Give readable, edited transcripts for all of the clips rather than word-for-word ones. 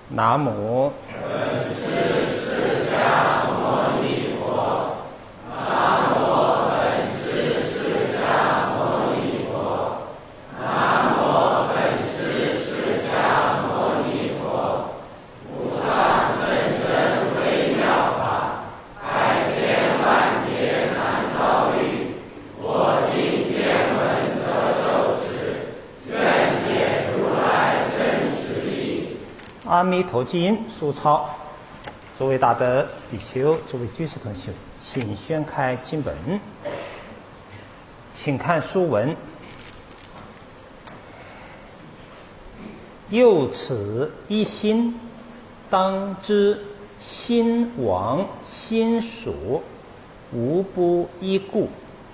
南无阿弥陀经书抄。诸位大德比丘，诸位居士同学，请宣开经本，请看书文。又此一心，当知心王心属，无不依故。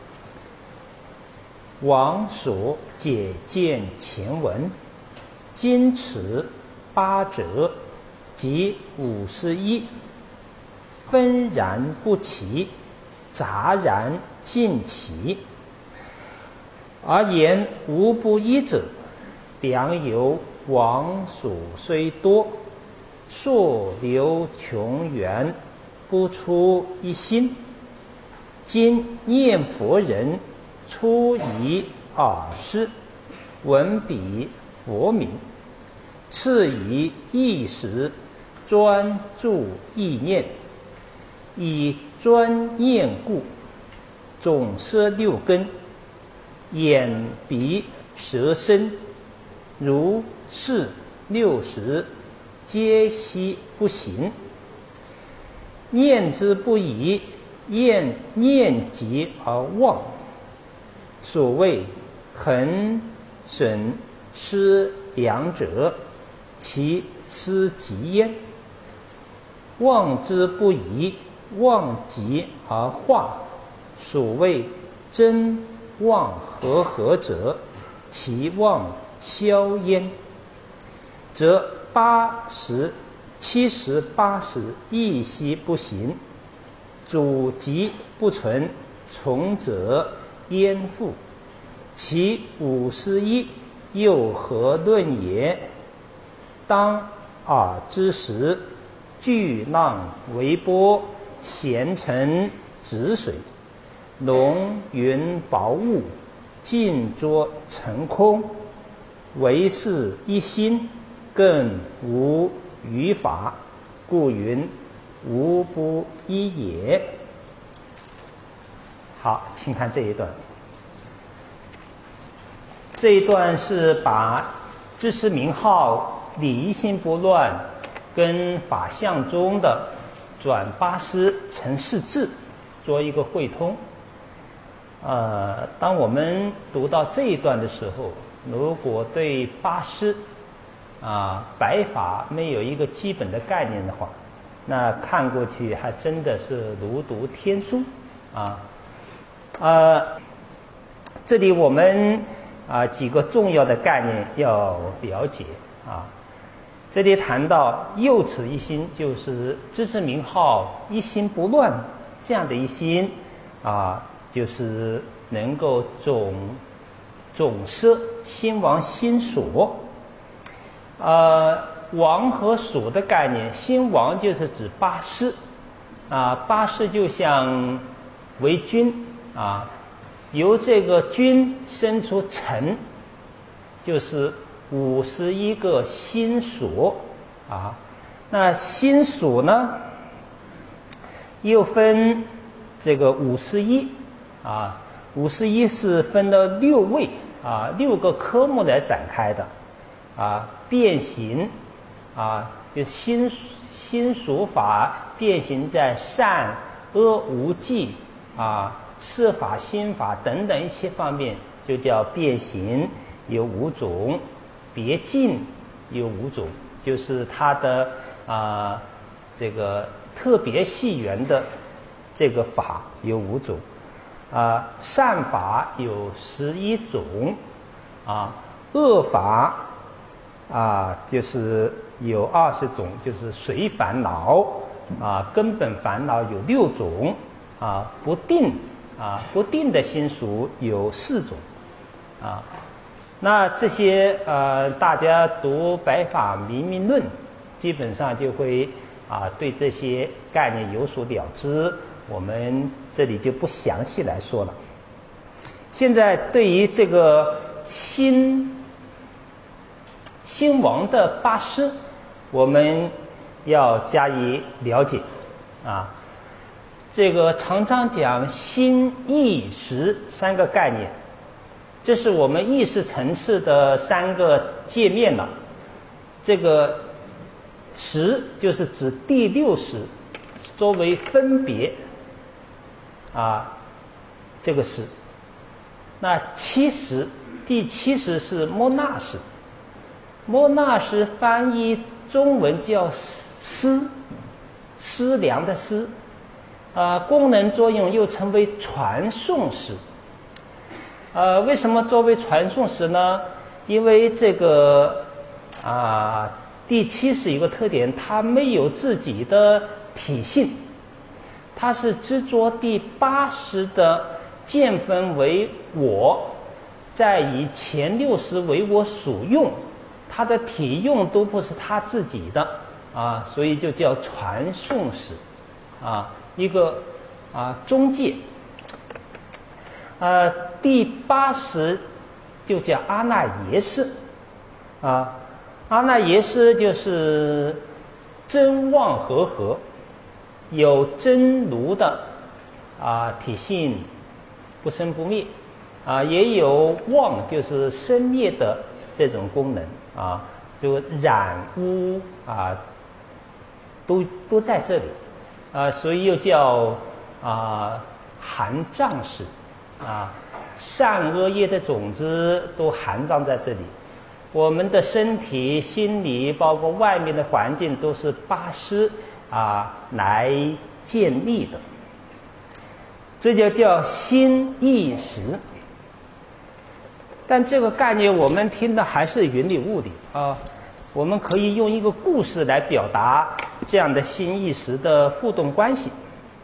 王属解见前文，今此八者即51，纷然不齐，杂然尽齐。而言无不依者，良由王属虽多，溯流穷源，不出一心。今念佛人出于耳识，闻彼佛名，次以意识专注意念，以专念故，总摄六根，眼鼻舌身，如是60皆悉不行。念之不已，念及而忘。所谓恒审思量者，其思极焉。忘之不已，忘极而化。所谓真忘和者，其忘消焉。则80、70、80一悉不行，主极不存，从者焉复？其51又何论也？当尔之时，巨浪微波，咸沉止水，浓云薄雾，尽作成空，唯是一心，更无余法，故云无不依也。好，请看这一段。这一段是把知识名号理一心不乱跟法相中的转八识成四智做一个汇通。当我们读到这一段的时候，如果对八识白法没有一个基本的概念的话，那看过去还真的是如读天书这里我们几个重要的概念要了解这里谈到又此一心，就是知识名号一心不乱这样的一心就是能够总摄心王心所。王和所的概念，心王就是指八识八识就像为君由这个君生出尘，就是51个心所那心所呢，又分这个5151是分了6位6个科目来展开的变形就心所法变形在善恶无记色法心法等等一切方面，就叫变形，有5种；别境有5种，就是它的这个特别细缘的这个法有5种善法有11种恶法就是有20种，就是随烦恼根本烦恼有6种不定的心属有4种那这些大家读《白法明明论》 基本上就会对这些概念有所了知。我们这里就不详细来说了。现在对于这个新王的八师，我们要加以了解这个常常讲心意识三个概念，这是我们意识层次的三个界面了。这个识就是指第六识作为分别这个识。那第七识是摩那识，摩那识翻译中文叫思量的思，功能作用又称为传送识。为什么作为传送识呢？因为这个第七识有个特点，它没有自己的体性，它是执着第八识的见分为我，再以前六识为我所用，它的体用都不是它自己的所以就叫传送识一个中介。第八识就叫阿那耶识阿那耶识就是真妄合，有真如的体性不生不灭也有妄就是生灭的这种功能就染污都在这里所以又叫含藏识善恶业的种子都含藏在这里。我们的身体、心理，包括外面的环境，都是八识来建立的。这就叫心意识。但这个概念我们听的还是云里雾里我们可以用一个故事来表达这样的心意识的互动关系。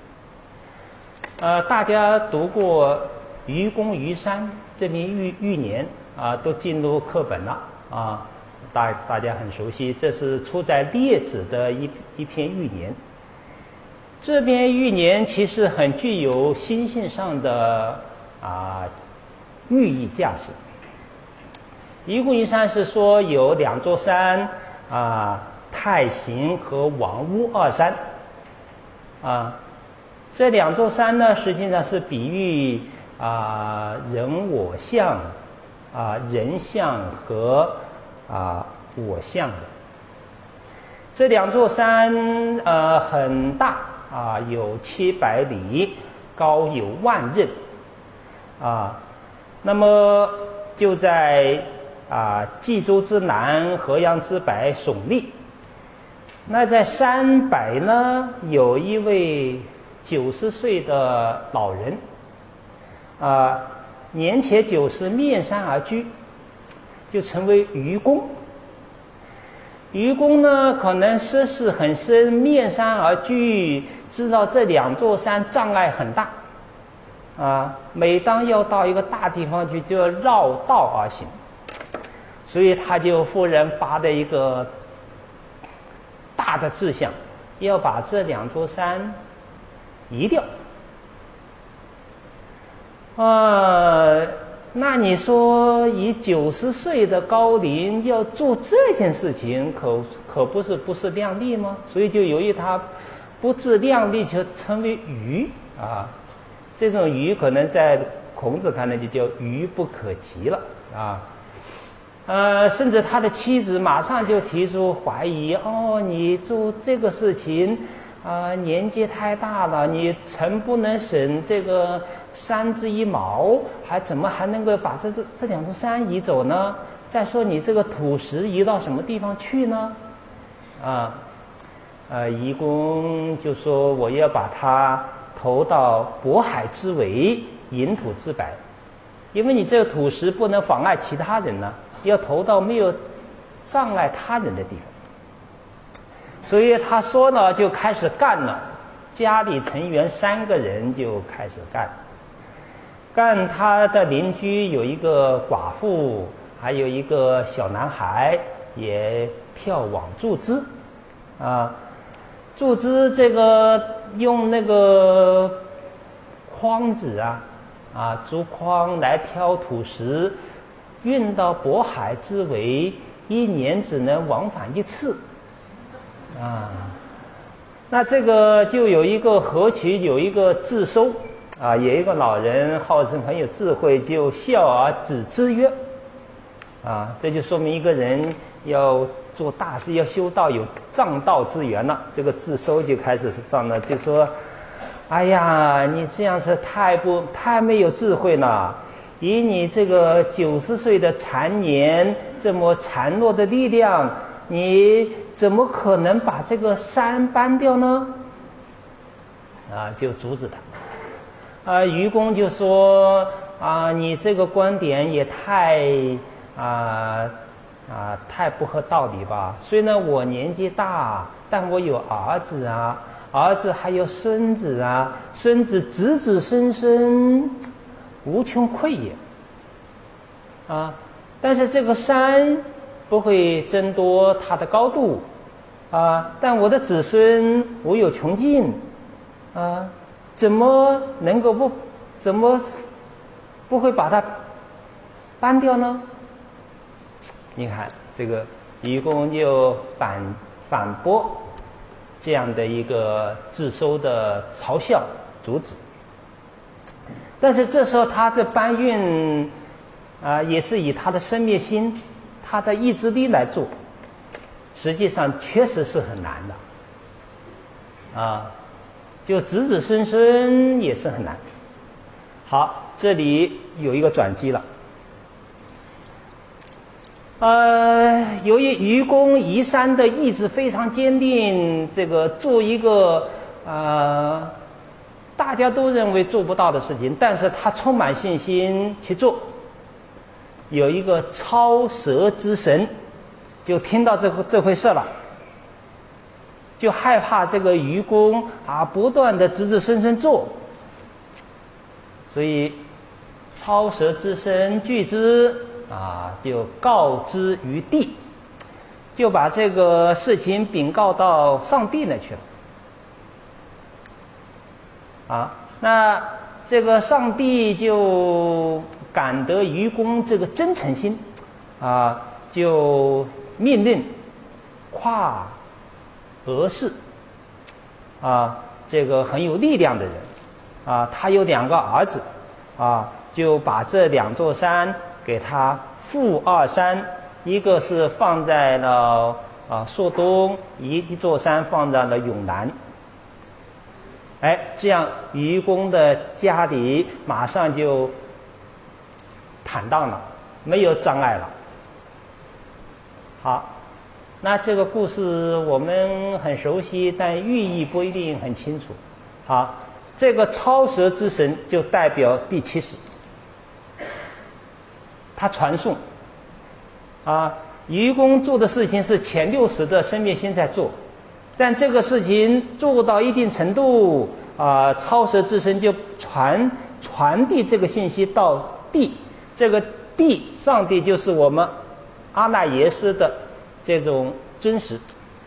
大家读过愚公移山这篇寓言都进入课本了大家很熟悉，这是出在《列子》的一篇寓言。这篇寓言其实很具有心性上的寓意价值。愚公移山是说有两座山太行和王屋二山这两座山呢，实际上是比喻人我相人相和我相的。这两座山很大有700里，高有10000仞那么就在冀州之南，河阳之北耸立。那在山北呢，有一位90岁的老人年且90，面山而居，就成为愚公。愚公呢，可能识识很深，面山而居，知道这两座山障碍很大每当要到一个大地方去，就要绕道而行，所以他就忽然发的一个大的志向，要把这两座山移掉那你说以90岁的高龄要做这件事情，可不是量力吗？所以就由于他不自量力，就称为愚这种愚可能在孔子看来就叫愚不可及了甚至他的妻子马上就提出怀疑你做这个事情年纪太大了，你臣不能省这个山之一毛，怎么还能够把这两座山移走呢？再说你这个土石移到什么地方去呢？愚公就说我要把它投到渤海之尾，隐土之北，因为你这个土石不能妨碍其他人呢，要投到没有障碍他人的地方。所以他说呢，就开始干了。家里成员3个人就开始干。他的邻居有一个寡妇，还有一个小男孩也跳网助之啊，组织这个用那个筐子竹筐来挑土石，运到渤海之围，一年只能往返一次，那这个就有一个河渠，有一个自收，有一个老人号称很有智慧，就笑而止之曰，这就说明一个人要做大事，要修道，有障道之源了。这个自收就开始是这样的，就说：“哎呀，你这样是太没有智慧了！以你这个90岁的残年，这么孱弱的力量，你怎么可能把这个山搬掉呢？”就阻止他。愚公就说：“你这个观点也太不合道理吧？虽然我年纪大，但我有儿子儿子还有孙子孙子子子孙孙无穷匮也。但是这个山不会增多它的高度但我的子孙无有穷尽怎么不会把它搬掉呢？”你看这个愚公就反驳这样的一个自收的嘲笑阻止，但是这时候他的搬运也是以他的生灭心、他的意志力来做，实际上确实是很难的就子子孙孙也是很难。好，这里有一个转机了。由于愚公移山的意志非常坚定，这个做一个大家都认为做不到的事情，但是他充满信心去做。有一个超蛇之神就听到这回事了，就害怕这个愚公不断的子子孙孙做，所以超蛇之神据之就告知于帝，就把这个事情禀告到上帝那去了。那这个上帝就感得愚公这个真诚心，就命令跨俄氏，这个很有力量的人，他有2个儿子，就把这2座山给他负2山，一个是放在了朔东，一座山放在了永南。这样愚公的家里马上就坦荡了，没有障碍了。好，那这个故事我们很熟悉，但寓意不一定很清楚。好，这个超蛇之神就代表第7使，他传送愚公做的事情是前6使的生灭心在做，但这个事情做到一定程度超蛇之神就传递这个信息到地，这个地上帝就是我们阿那耶识的这种真实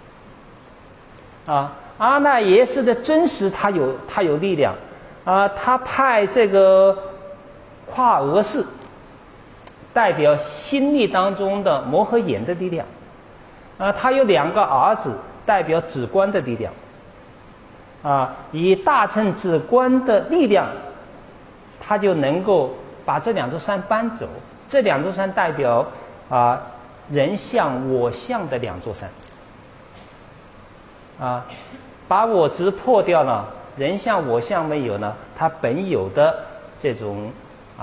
阿那耶识的真实它有力量他派这个跨俄氏代表心力当中的摩诃眼的力量他有2个儿子代表止观的力量以大乘止观的力量，他就能够把这2座山搬走。这2座山代表人相我相的2座山把我执破掉了，人相我相没有了，他本有的这种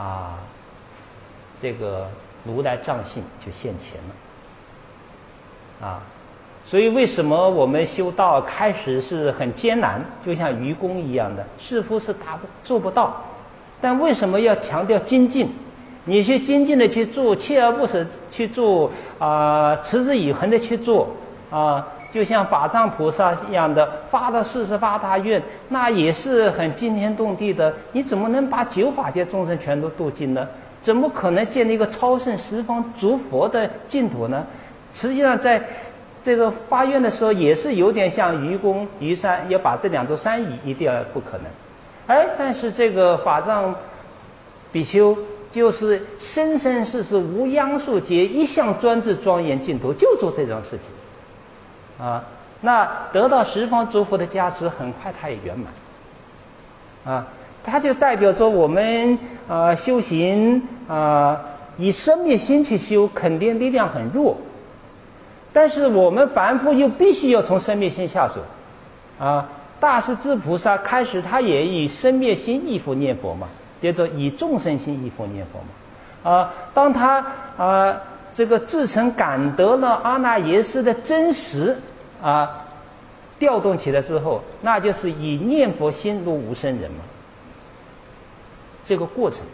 这个如来藏性就现前了所以为什么我们修道开始是很艰难，就像愚公一样的，似乎是做不到，但为什么要强调精进？你去精进的去做，锲而不舍去做持之以恒的去做就像法藏菩萨一样的发了48大愿，那也是很惊天动地的。你怎么能把9法界众生全都度尽呢？怎么可能建立一个超胜十方诸佛的净土呢？实际上在这个发愿的时候也是有点像愚公移山，要把这2座山一定要不可能。哎，但是这个法藏比丘就是生生世世无央数劫，一向专制庄严净土，就做这种事情啊。那得到十方诸佛的加持，很快他也圆满啊。它就代表着我们修行以生灭心去修，肯定力量很弱。但是我们凡夫又必须要从生灭心下手啊。大势至菩萨开始他也以生灭心忆佛念佛嘛，接着以众生心忆佛念佛嘛。当他这个至诚感得了阿那耶识的真实调动起来之后，那就是以念佛心入无生人嘛。这个过程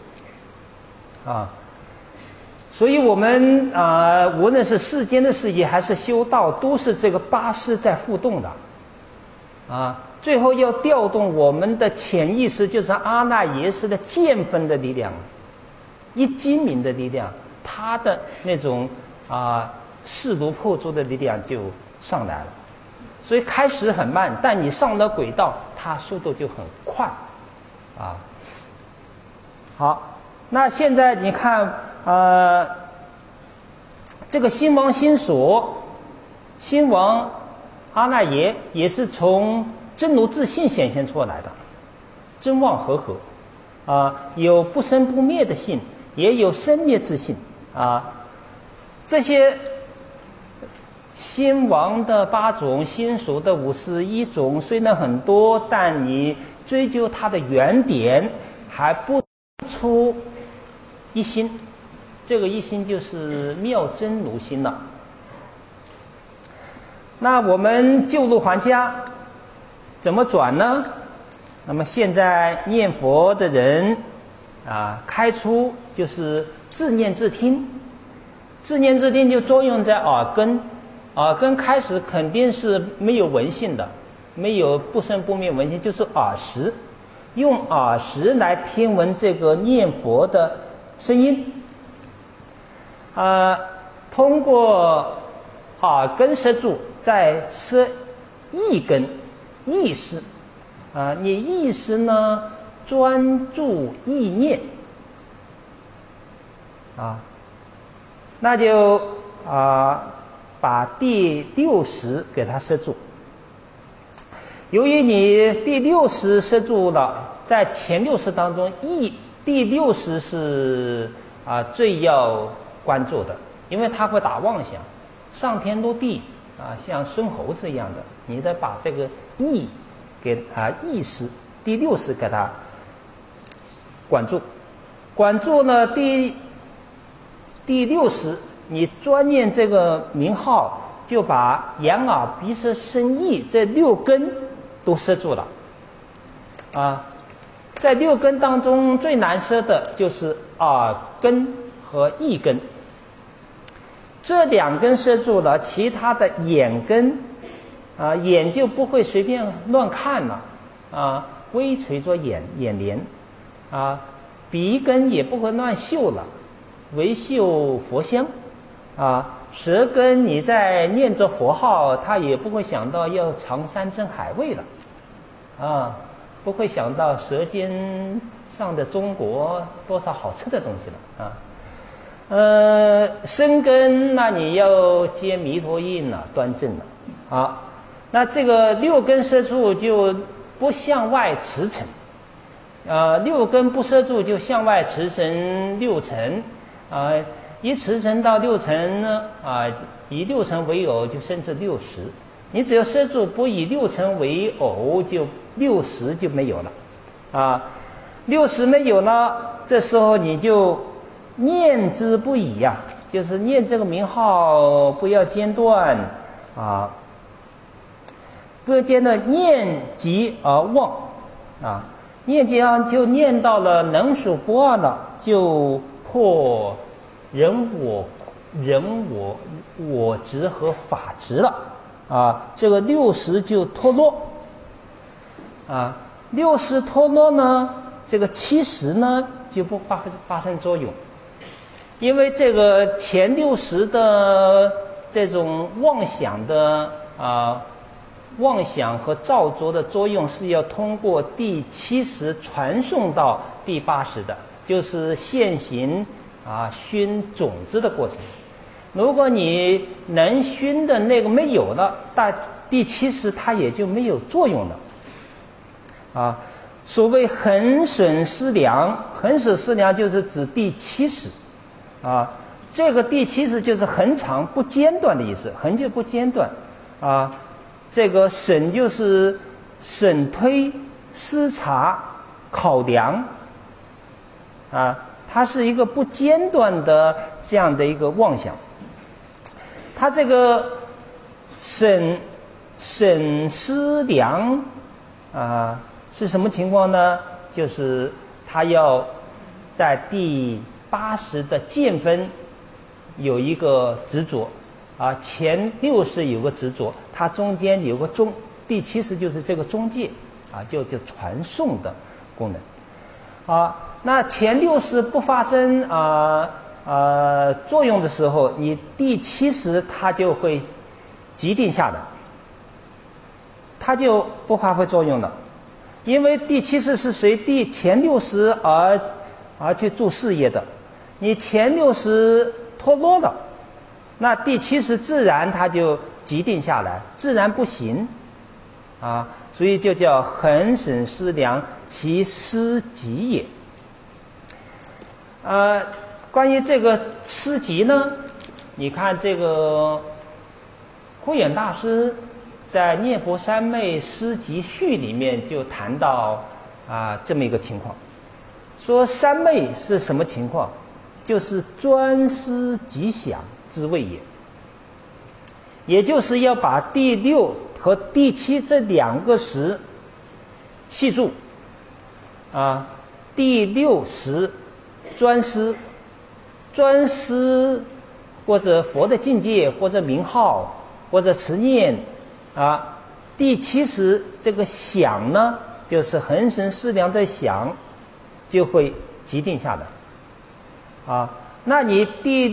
所以我们无论是世间的事业还是修道，都是这个八识在互动的最后要调动我们的潜意识，就是阿那耶识的见分的力量，一精明的力量，它的那种势如破竹的力量就上来了。所以开始很慢，但你上了轨道，它速度就很快好，那现在你看这个心王心所，心王阿那耶也是从真如自性显现出来的，真妄合合有不生不灭的性，也有生灭之性这些心王的8种，心所的51种，虽然很多，但你追究它的原点还不出一心，这个一心就是妙真如心了。那我们旧路还家怎么转呢？那么现在念佛的人开出就是自念自听，自念自听就作用在耳根，耳根开始肯定是没有闻性的，没有不生不灭闻性，就是耳识，用耳识来听闻这个念佛的声音通过耳根摄住，再摄意根意识你意识呢专注意念那就把第6识给它摄住。由于你第6识摄住了，在前6识当中，第6识是最要关注的，因为它会打妄想，上天入地像孙猴子一样的，你得把这个意给意识第6识给它管住。管住呢第6识，你专念这个名号，就把眼耳鼻舌身意这6根都摄住了在6根当中最难摄的就是耳根和意根，这2根摄住了，其他的眼根眼就不会随便乱看了微垂着眼帘鼻根也不会乱嗅了，唯嗅佛香舌根你在念着佛号，它也不会想到要尝山珍海味了不会想到舌尖上的中国多少好吃的东西了身根那你要接弥陀印了，端正了那这个6根摄住就不向外驰骋6根不摄住就向外驰骋6尘一驰骋到6尘呢以6尘为偶就生至6识，你只要摄住不以6尘为偶，就6识就没有了6识没有了，这时候你就念之不已就是念这个名号不要间断不要间断，念即而忘念即而就念到了能属不二了，就破人我执和法执了这个6识就脱落6识脱落呢，这个7识呢就不发生作用，因为这个前6识的这种妄想的妄想和造作的作用是要通过第70传送到第80的，就是现行熏种子的过程。如果你能熏的那个没有了，但第70它也就没有作用了。所谓恒损失量，恒损失量就是指第70。这个第70就是恒常不间断的意思，恒就不间断。这个审就是审推、思察、考量。它是一个不间断的这样的一个妄想。它这个审思量是什么情况呢？就是它要在第80的见分有一个执着，前60有个执着，它中间有个中，第70就是这个中介，就传送的功能。那前60不发生作用的时候，你第70它就会极定下来，它就不发挥作用了，因为第70是随前60而去做事业的，你前60脱落了，那第70自然它就极定下来，自然不行所以就叫恒审思量，其思极也。关于这个思极呢，你看这个慧远大师在《念佛三昧思极序》里面就谈到这么一个情况，说三昧是什么情况？就是专思极想之谓也，也就是要把第6和第7这2个时系住第60专思或者佛的境界，或者名号，或者持念第70这个想呢，就是恒审思量的想，就会极定下来那你第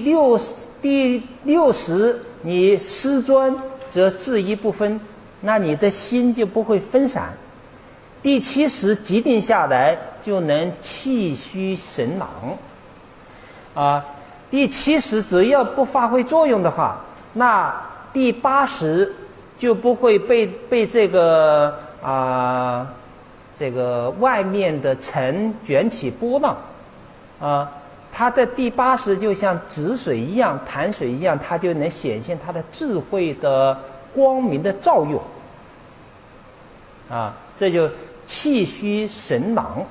60你思专则质疑不分，那你的心就不会分散，第70极定下来就能气虚神朗第70只要不发挥作用的话，那第80就不会被这个外面的尘卷起波浪它的第80就像止水一样、潭水一样，它就能显现它的智慧的光明的照用这就气虚神朗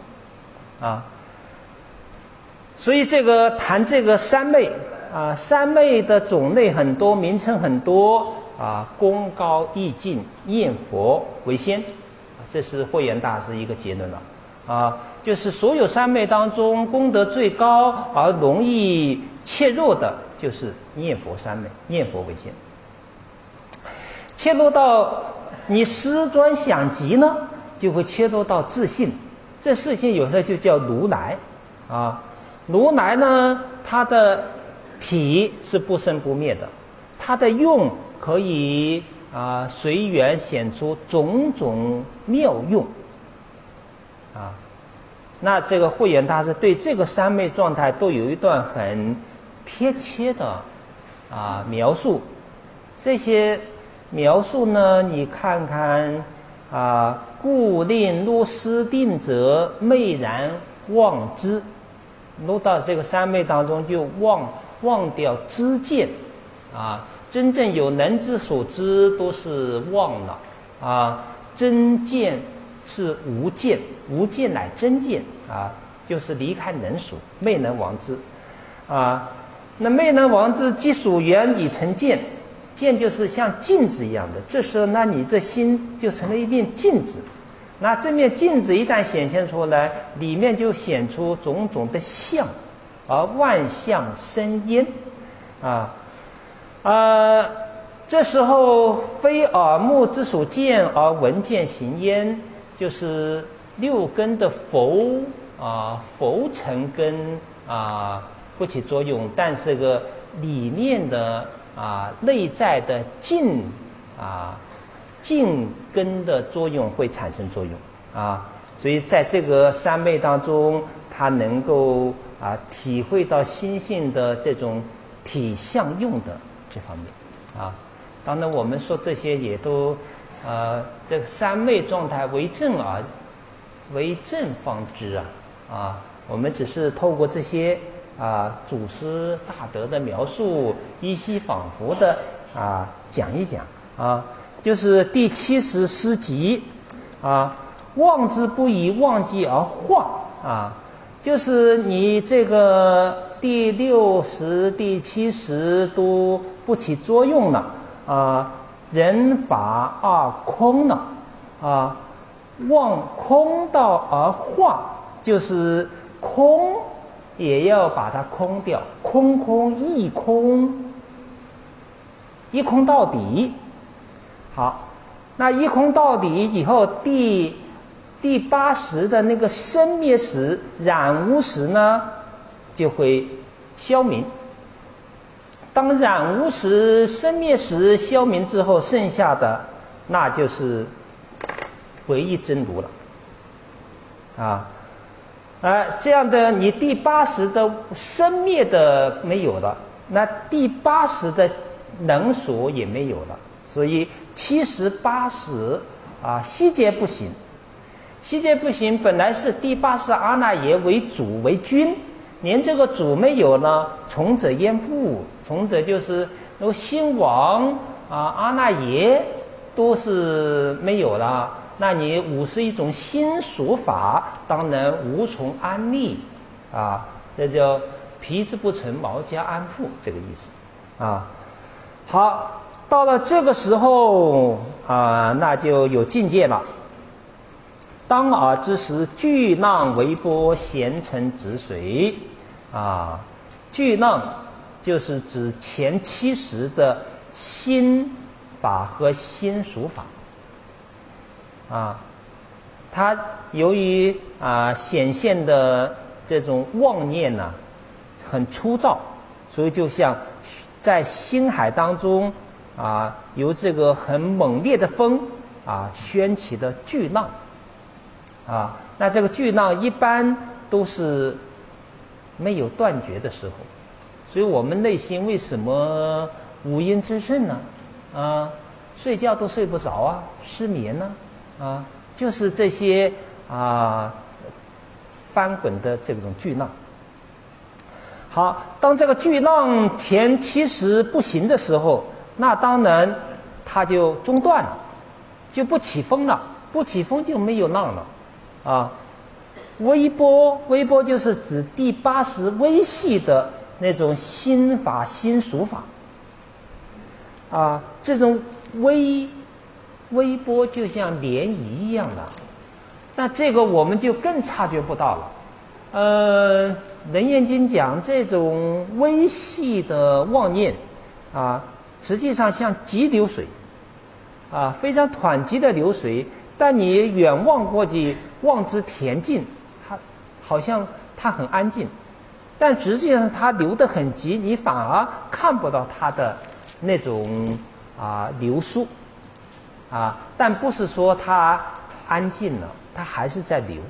所以这个谈这个三昧三昧的种类很多，名称很多功高意尽，念佛为先这是慧远大师一个结论了就是所有三昧当中功德最高而容易切入的就是念佛三昧，念佛为先。切入到你思专想极呢，就会切入到自信，这自信有时候就叫如来如来呢，它的体是不生不灭的，它的用可以随缘显出种种妙用那这个慧远大师对这个三昧状态都有一段很贴切的描述。这些描述呢，你看看故令入思定者，昧然忘之。入到这个三昧当中，就忘掉知见真正有能之所知都是忘了真见是无见，无见乃真见就是离开能所，昧能忘之那昧能忘之，即属缘已成见，见就是像镜子一样的，这时候那你这心就成了一面镜子，那这面镜子一旦显现出来，里面就显出种种的相，而万象生焉这时候非耳目之所见而闻见行焉，就是六根的浮尘根不起作用，但是个里面的内在的静根的作用会产生作用所以在这个三昧当中，他能够体会到心性的这种体相用的这方面当然我们说这些也都这个三昧状态为正方知我们只是透过这些祖师大德的描述，依稀仿佛的讲一讲就是第70诗集忘之不以忘记而化就是你这个第60、第70都不起作用了人法二空了忘空道而化，就是空也要把它空掉，空一空到底。好，那一空到底以后，第80的那个生灭时、染污时呢，就会消泯。当染污时、生灭时消泯之后，剩下的那就是唯一真如了这样的你第80的生灭的没有了，那第80的能所也没有了，所以70、80悉皆不行。悉皆不行，本来是第80阿那耶为主为君，连这个主没有呢，从者焉复？从者就是那个心王阿那耶都是没有了，那你51种心属法，当然无从安立这叫皮之不存，毛家安复，这个意思好，到了这个时候那就有境界了。当尔之时，巨浪微波，咸成止水巨浪就是指前70的心法和心属法它由于显现的这种妄念很粗糙，所以就像在心海当中由这个很猛烈的风掀起的巨浪那这个巨浪一般都是没有断绝的时候，所以我们内心为什么五阴之盛呢睡觉都睡不着失眠呢就是这些翻滚的这种巨浪。好，当这个巨浪前70不行的时候，那当然它就中断了，就不起风了，不起风就没有浪了微波就是指第80微细的那种心法心属法这种微波就像涟漪一样的，那这个我们就更察觉不到了楞严经讲这种微细的妄念实际上像急流水非常湍急的流水，但你远望过去，望之恬静，它好像它很安静，但实际上它流得很急，你反而看不到它的那种流速但不是说它安静了，它还是在流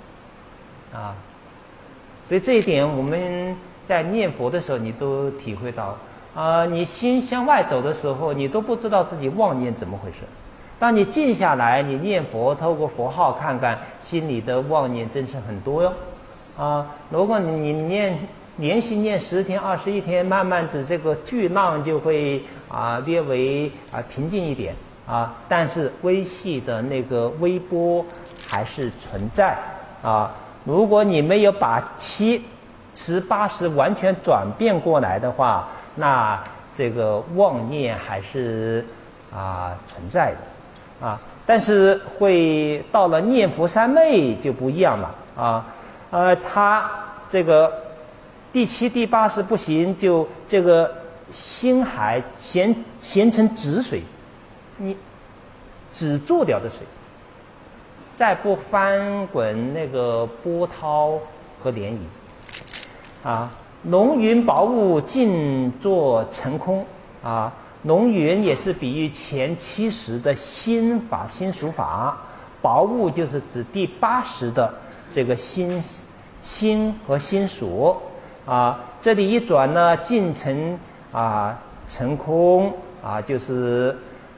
所以这一点我们在念佛的时候你都体会到你心向外走的时候，你都不知道自己妄念怎么回事。当你静下来，你念佛，透过佛号看看，心里的妄念真是很多哟如果你连续念10天、21天，慢慢子这个巨浪就会略微平静一点但是微细的那个微波还是存在如果你没有把70、80完全转变过来的话，那这个妄念还是存在的但是会到了念佛三昧就不一样了它这个第7、第80不行，就这个心海咸成止水，你止住掉的水，再不翻滚那个波涛和涟漪浓云薄雾尽作成空浓云也是比喻前70的心法、心属法，薄雾就是指第80的这个心和心属啊。这里一转呢，尽成成空啊，就是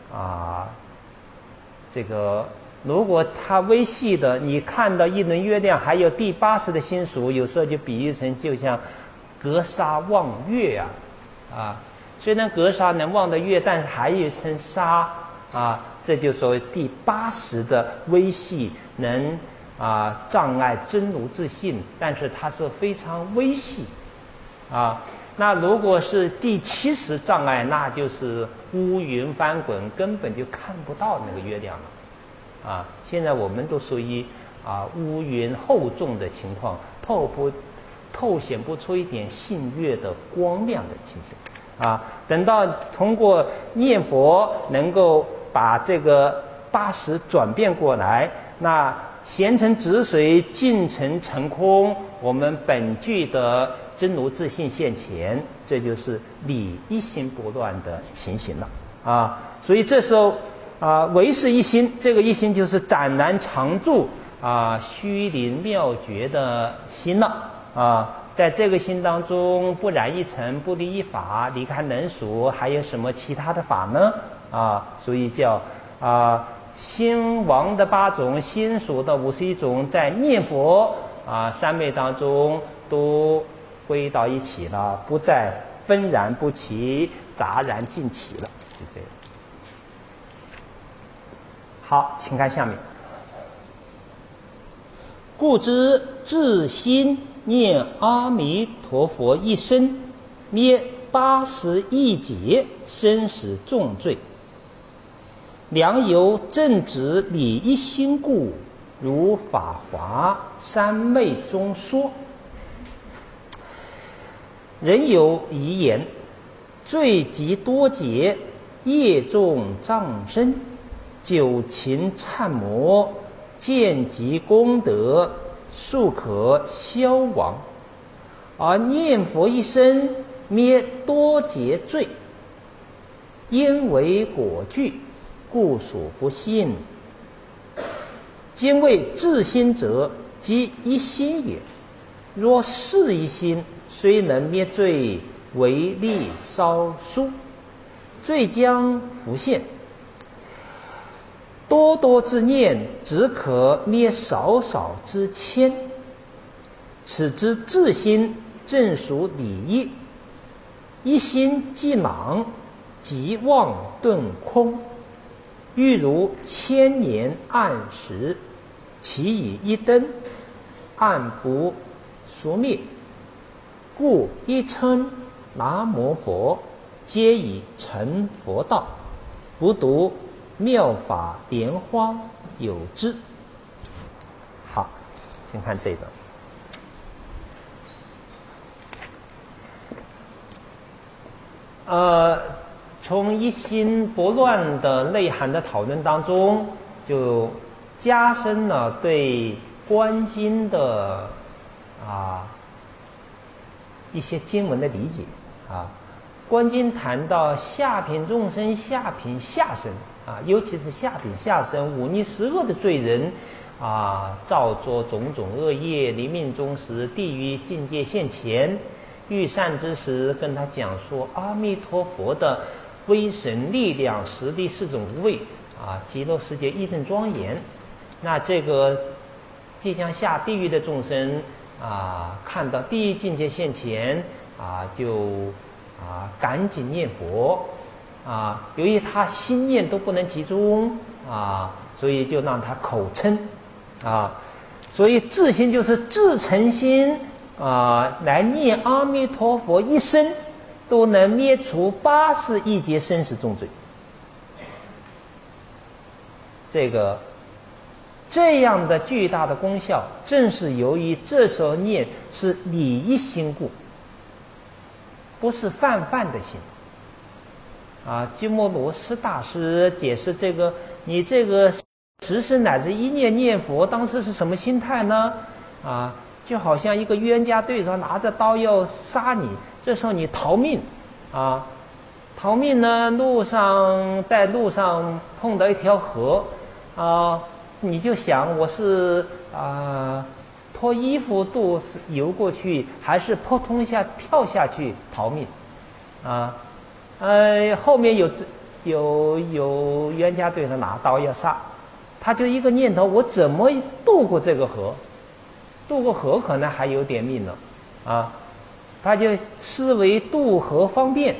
这个如果它微细的，你看到一轮月亮，还有第80的心属，有时候就比喻成就像格沙望月虽然格沙能望得月，但是还有一层沙这就所谓第80的微细能障碍真如自性，但是它是非常微细那如果是第70障碍，那就是乌云翻滚，根本就看不到那个月亮了现在我们都属于乌云厚重的情况，透显不出一点信月的光亮的情形等到通过念佛能够把这个80转变过来，那闲成止水，尽成成空，我们本具的真如自性现前，这就是理一心不乱的情形了所以这时候唯是一心，这个一心就是斩然常住虚灵妙觉的心了在这个心当中，不染一尘，不离一法，离开能属，还有什么其他的法呢所以叫心王的8种，心属的51种，在念佛三昧当中都归到一起了，不再纷然不齐，杂然尽起了，就这样。好，请看下面。故知自心念阿弥陀佛一生，灭80亿劫生死重罪。良由正直理一心故，如法华三昧中说。人有遗言，罪极多劫，业重障身，九勤忏魔，见及功德，速可消亡。而念佛一生，灭多劫罪，因为果具，故属不信。今谓自心者，即一心也。若是一心，虽能灭罪，为力稍疏，罪将浮现。多多之念，只可灭少少之愆。此之自心，正属理一。一心既朗，即妄顿空。欲如千年暗时，其以一灯，暗不熟灭。故一称南无佛，皆以成佛道。不读妙法莲花有之。好，先看这一段。从一心不乱的内涵的讨论当中，就加深了对观经的一些经文的理解观经谈到下品众生、下品下生尤其是下品下生忤逆十恶的罪人造作种种恶业，临命终时，地狱境界现前，遇善之时，跟他讲说阿弥陀佛的威神力量、实力4种无畏极乐世界义正庄严。那这个即将下地狱的众生看到地狱境界现前就赶紧念佛由于他心念都不能集中所以就让他口称所以自心就是自诚心来念阿弥陀佛一生都能灭除80亿劫生死重罪。这样的巨大的功效，正是由于这时候念是理一心故，不是泛的心鸠摩罗什大师解释这个，你这个10时乃至一念佛，当时是什么心态呢？就好像一个冤家对手拿着刀要杀你，这时候你逃命逃命呢，在路上碰到一条河，你就想我是脱衣服渡游过去，还是扑通一下跳下去逃命？后面有冤家对他拿刀要杀，他就一个念头：我怎么渡过这个河？渡过河可能还有点命了，他就思维渡河方便。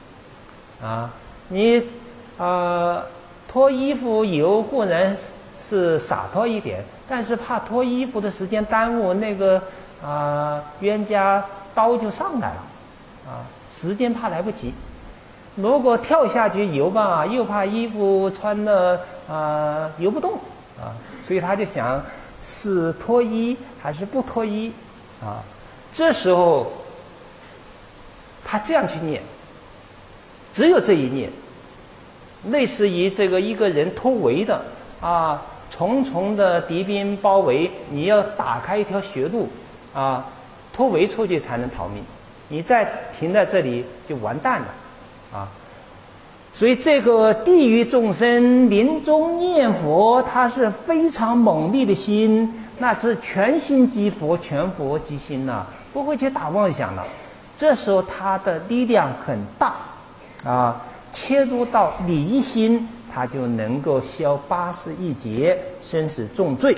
你脱衣服游固然是洒脱一点，但是怕脱衣服的时间耽误，那个冤家刀就上来了，时间怕来不及。如果跳下去游吧，又怕衣服穿了游不动所以他就想是脱衣还是不脱衣这时候他这样去念，只有这一念，类似于这个一个人突围的重重的敌兵包围，你要打开一条血路突围出去才能逃命，你再停在这里就完蛋了所以这个地狱众生临终念佛，它是非常猛烈的心，那是全心即佛，全佛即心不会去打妄想了。这时候它的力量很大切入到离心，它就能够消80亿劫生死重罪。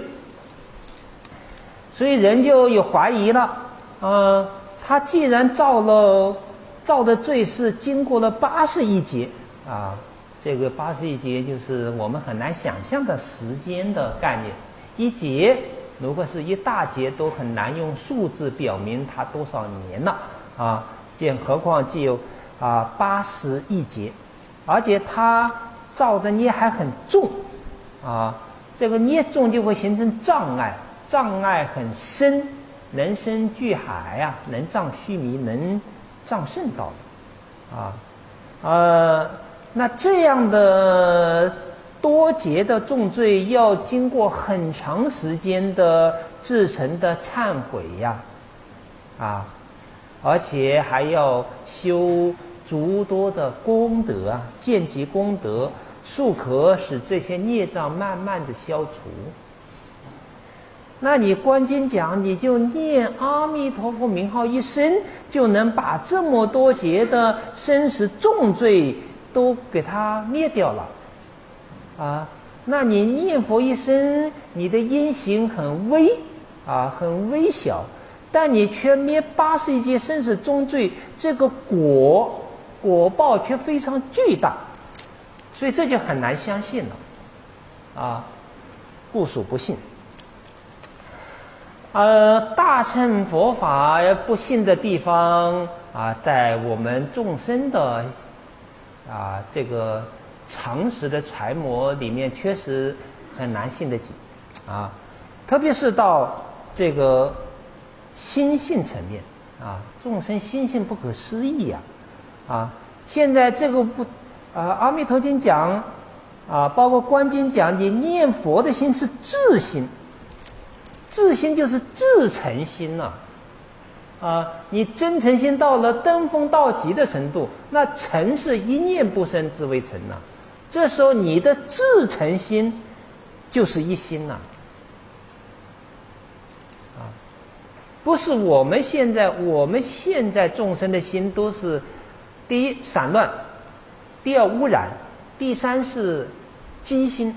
所以人就有怀疑了他既然造的罪是经过了80亿劫这个80亿劫就是我们很难想象的时间的概念，一劫如果是一大劫都很难用数字表明它多少年了何况就有80亿劫，而且它造的孽还很重这个孽重就会形成障碍，障碍很深，能深巨海能障须弥，能障圣道那这样的多劫的重罪，要经过很长时间的至诚的忏悔而且还要修诸多的功德见其功德，速可使这些孽障慢慢的消除。那你观经讲，你就念阿弥陀佛名号一声，就能把这么多劫的生死重罪都给它灭掉了那你念佛一声，你的因行很微很微小，但你却灭80亿劫生死重罪，这个果报却非常巨大，所以这就很难相信了故属不信。大乘佛法不信的地方在我们众生的这个常识的揣摩里面确实很难信得起特别是到这个心性层面众生心性不可思议现在这个阿弥陀经讲包括观经讲，你念佛的心是自心，自心就是自诚心你真诚心到了登峰到极的程度，那诚是一念不生之为诚这时候你的自诚心就是一心不是我们现在众生的心都是第一散乱，第二污染，第三是机心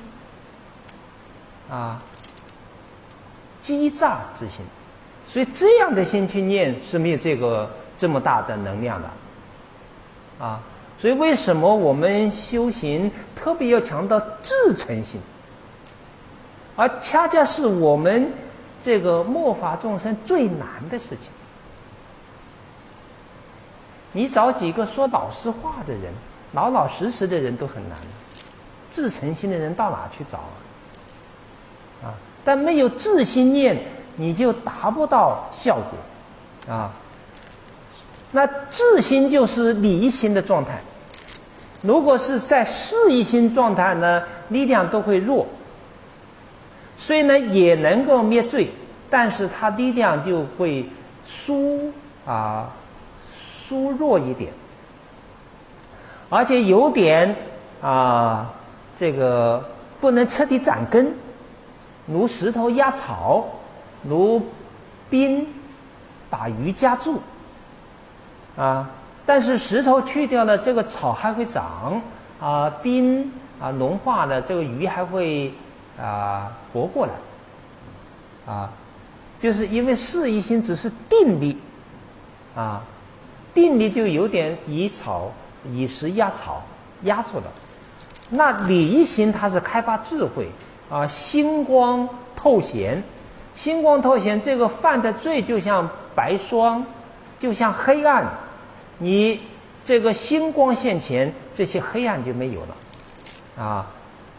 机诈之心，所以这样的心去念是没有这么大的能量的所以为什么我们修行特别要强调自诚心，而恰恰是我们这个末法众生最难的事情。你找几个说老实话的人，老老实实的人都很难，自诚心的人到哪去找但没有自心念，你就达不到效果那自心就是离心的状态，如果是在事一心状态呢，力量都会弱，所以呢也能够灭罪，但是它力量就会疏弱一点。 而且有点这个不能彻底长根，如石头压草，如冰把鱼夹住但是石头去掉了，这个草还会长冰融化了，这个鱼还会活过来就是因为事一心只是定力定力就有点以石压草压住了。那理一心它是开发智慧星光透显，星光透显，这个犯的罪就像白霜，就像黑暗，你这个星光现前，这些黑暗就没有了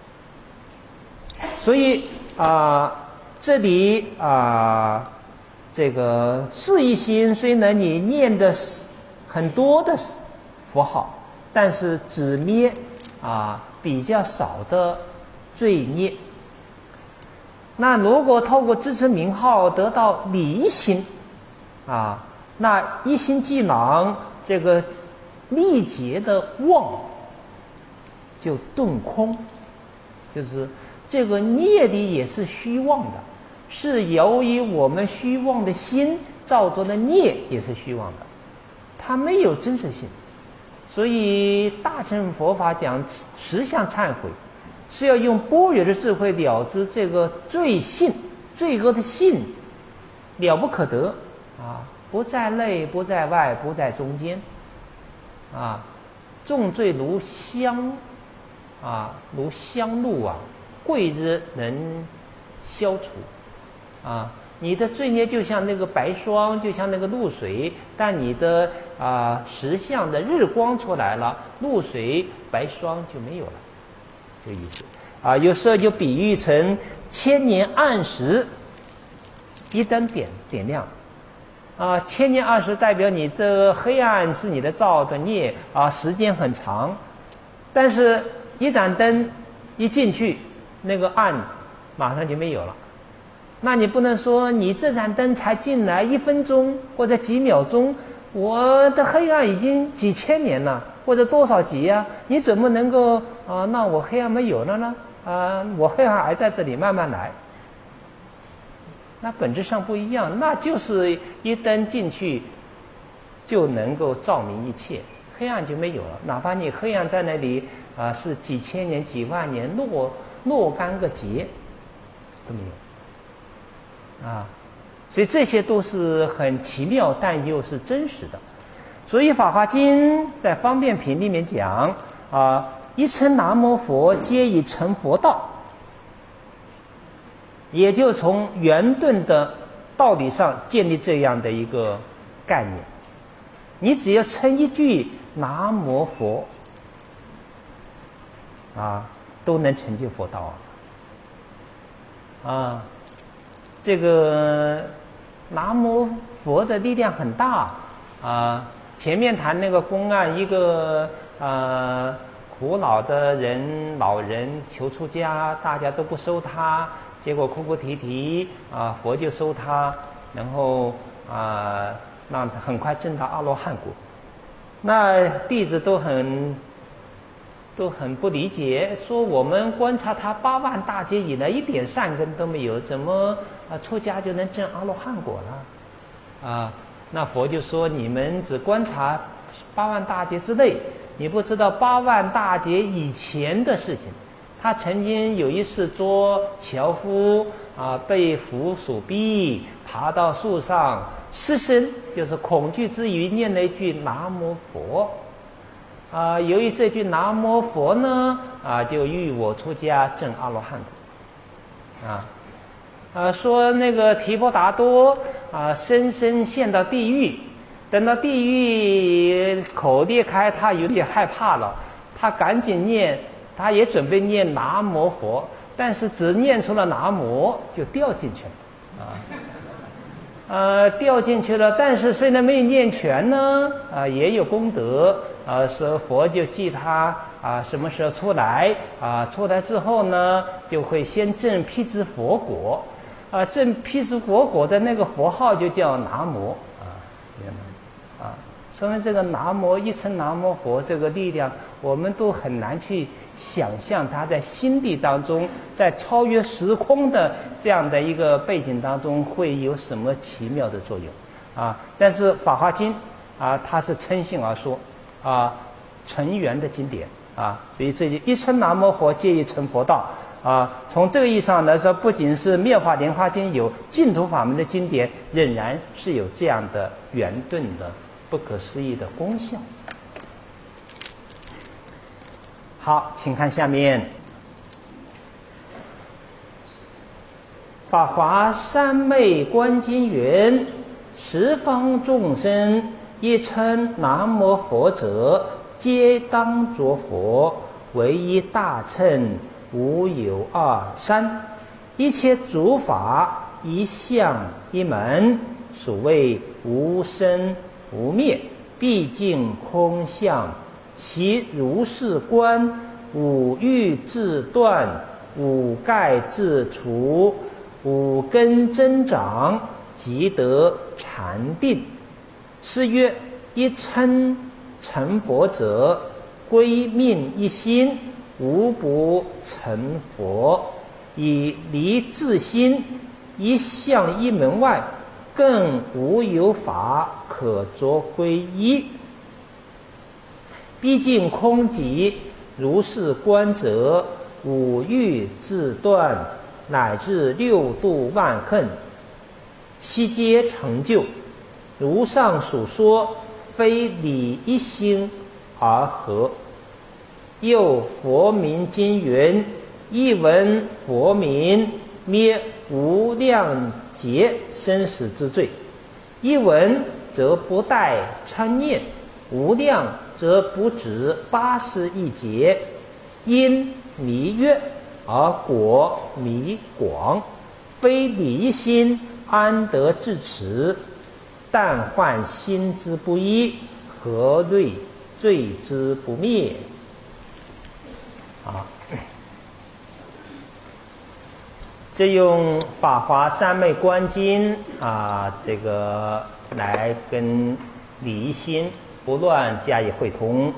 所以这里这个事一心虽然你念的很多的佛号，但是只灭比较少的罪孽。那如果透过支持名号得到理一心那一心济囊，这个力竭的妄就顿空，就是这个业力也是虚妄的，是由于我们虚妄的心造作的孽也是虚妄的，它没有真实性。所以大乘佛法讲实相忏悔，是要用般若的智慧了知这个罪性，罪恶的性了不可得不在内，不在外，不在中间重罪如香如香露慧之能消除你的罪孽就像那个白霜，就像那个露水，但你的实相的日光出来了，露水白霜就没有了，这个意思有时候就比喻成千年暗时一灯点亮千年暗时代表你这黑暗是你的造的孽时间很长，但是一盏灯一进去，那个暗马上就没有了。那你不能说你这盏灯才进来1分钟或者几秒钟，我的黑暗已经几千年了，或者多少级你怎么能够那我黑暗没有了呢我黑暗还在这里慢慢来。那本质上不一样，那就是一灯进去就能够照明一切，黑暗就没有了。哪怕你黑暗在那里是几千年几万年若干个劫都没有所以这些都是很奇妙，但又是真实的。所以《法华经》在方便品里面讲一称南无佛，皆已成佛道，也就从圆顿的道理上建立这样的一个概念。你只要称一句南无佛都能成就佛道这个南无佛的力量很大前面谈那个公案，一个苦恼的老人求出家，大家都不收他，结果哭哭啼啼佛就收他，然后让他很快证到阿罗汉果。那弟子都很不理解，说我们观察他8万大劫以来一点善根都没有，怎么出家就能证阿罗汉果了那佛就说，你们只观察8万大劫之内，你不知道8万大劫以前的事情。他曾经有一次做樵夫被虎所逼，爬到树上失声，就是恐惧之余念了一句南无佛由于这句南无佛呢就欲我出家证阿罗汉说那个提婆达多深深陷到地狱，等到地狱口裂开，他有点害怕了，他赶紧念，他也准备念南无佛，但是只念出了南无就掉进去了掉进去了，但是虽然没有念全呢也有功德说佛就记他什么时候出来出来之后呢，就会先证辟支佛果证辟支佛果的那个佛号就叫南无所以这个一称南无佛这个力量，我们都很难去想象它在心地当中，在超越时空的这样的一个背景当中会有什么奇妙的作用啊！但是《法华经》啊，它是称性而说啊，成圆的经典啊，所以这一称南无佛，皆已成佛道啊。从这个意义上来说，不仅是《妙法莲华经》有净土法门的经典，仍然是有这样的圆顿的不可思议的功效。好，请看下面，《法华三昧观经》云：十方众生一称南无佛者，皆当作佛，唯一大乘，无有二三。一切诸法，一相一门，所谓无生无灭，毕竟空相。其如是观，五欲自断，五盖自除，五根增长，即得禅定。是曰：一称成佛者，归命一心，无不成佛。以离自心，一相一门外，更无有法可着归依。毕竟空寂，如是观者，五欲自断，乃至六度万恨，悉皆成就。如上所说，非理一心而合。又佛名经云：一闻佛名，灭无量劫生死之罪。一闻则不待称念，无量则不止80亿劫。因弥约而果弥广，非理一心安得至此？但患心之不一，何虑罪之不灭？啊，这用《法华三昧观经》啊，这个来跟理一心不乱加以会通。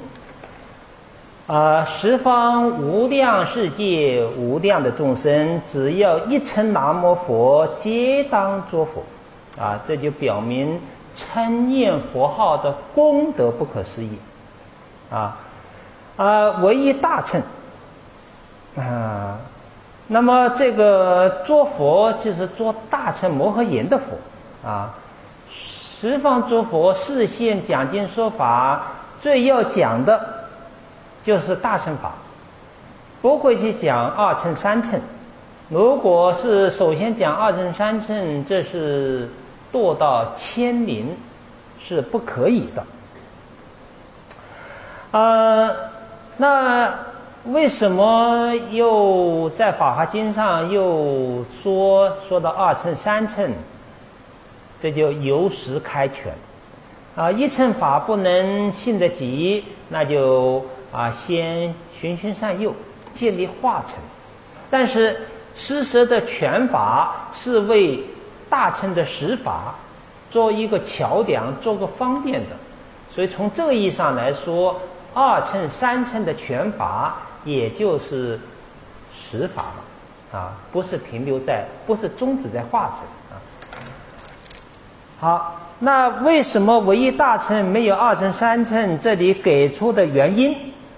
十方无量世界无量的众生，只要一称南无佛，皆当作佛。啊，这就表明称念佛号的功德不可思议。唯一大乘。那么这个作佛就是作大乘摩诃言的佛啊。十方诸佛示现讲经说法，最要讲的就是大乘法，不会去讲二乘三乘。如果是首先讲二乘三乘，这是堕到牵连，是不可以的。那为什么又在《法华经》上又说到二乘三乘？这就由实开权。一乘法不能信得及，那就先循循善诱，建立化乘。但是施舍的权法是为大乘的实法做一个桥梁，做个方便的。所以从这个意义上来说，二乘三乘的权法也就是实法了不是不是终止在化乘好，那为什么唯一大乘没有二乘三乘？这里给出的原因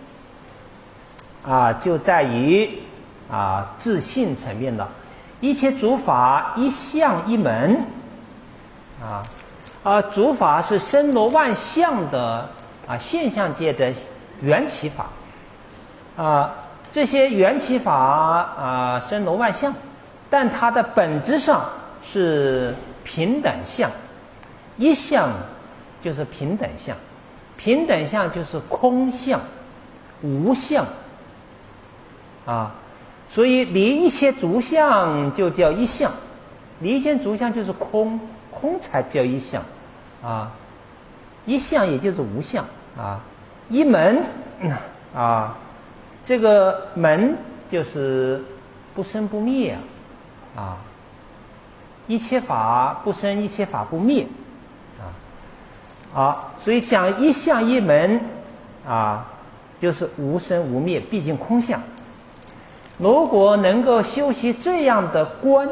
就在于自信层面了。一切诸法一相一门诸法是森罗万象的现象界的缘起法这些缘起法森罗万象，但它的本质上是平等相。一相就是平等相，平等相就是空相、无相所以离一切诸相就叫一相，离一切诸相就是空，空才叫一相一相也就是无相一门这个门就是不生不灭一切法不生，一切法不灭所以讲一相一门就是无生无灭，毕竟空相。如果能够修习这样的观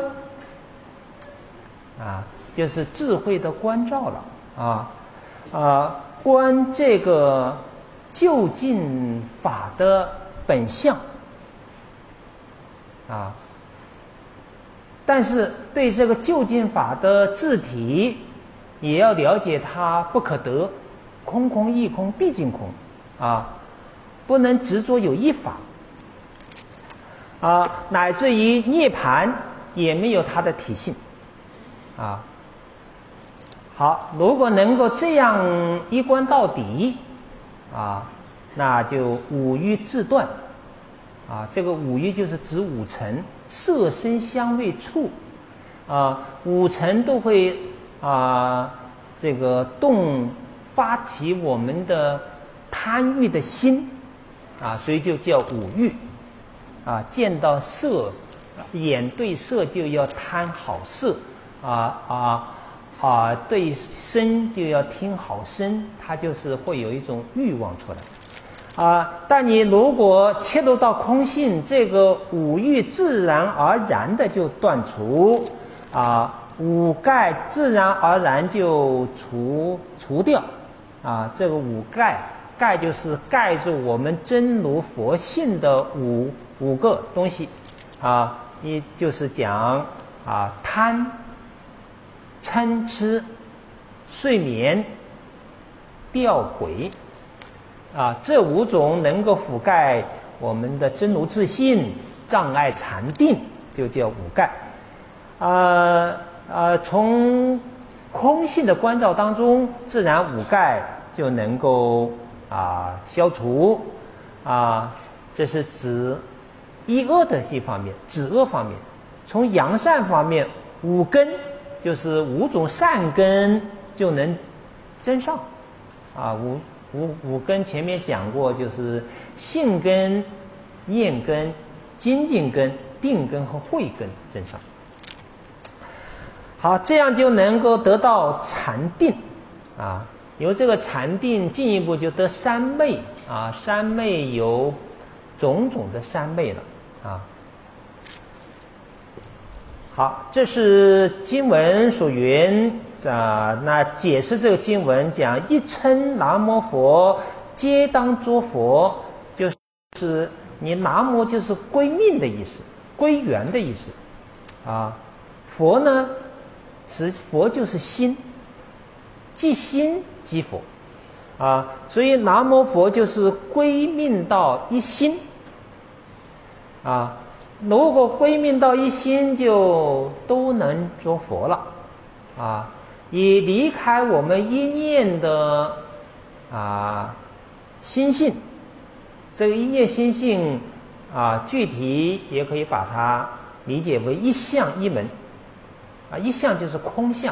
就是智慧的关照了观这个究竟法的本相但是对这个究竟法的自体也要了解它不可得，空空亦空，毕竟空不能执着有一法乃至于涅槃也没有它的体性好，如果能够这样一观到底那就五欲自断这个五欲就是指五尘，色声香味触五尘都会这个发起我们的贪欲的心所以就叫五欲见到色，眼对色就要贪好色对声就要听好声，它就是会有一种欲望出来但你如果切入到空性，这个五欲自然而然的就断除五盖自然而然就除掉这个五盖就是盖住我们真如佛性的五个东西一就是讲贪嗔痴睡眠掉悔这五种能够覆盖我们的真如自信，障碍禅定，就叫五盖从空性的关照当中，自然五盖就能够消除这是指一恶的一方面，止恶方面。从扬善方面，五根就是五种善根就能增上五根前面讲过，就是性根、念根、精进根、定根和慧根增上。好，这样就能够得到禅定由这个禅定进一步就得三昧三昧有种种的三昧了好，这是经文所云那解释这个经文讲一称南无佛皆当作佛，就是你南无就是归命的意思，归元的意思佛呢佛就是心，即心即佛所以南无佛就是归命到一心如果归命到一心，就都能做佛了也离开我们一念的心性。这个一念心性具体也可以把它理解为一相一门一相就是空相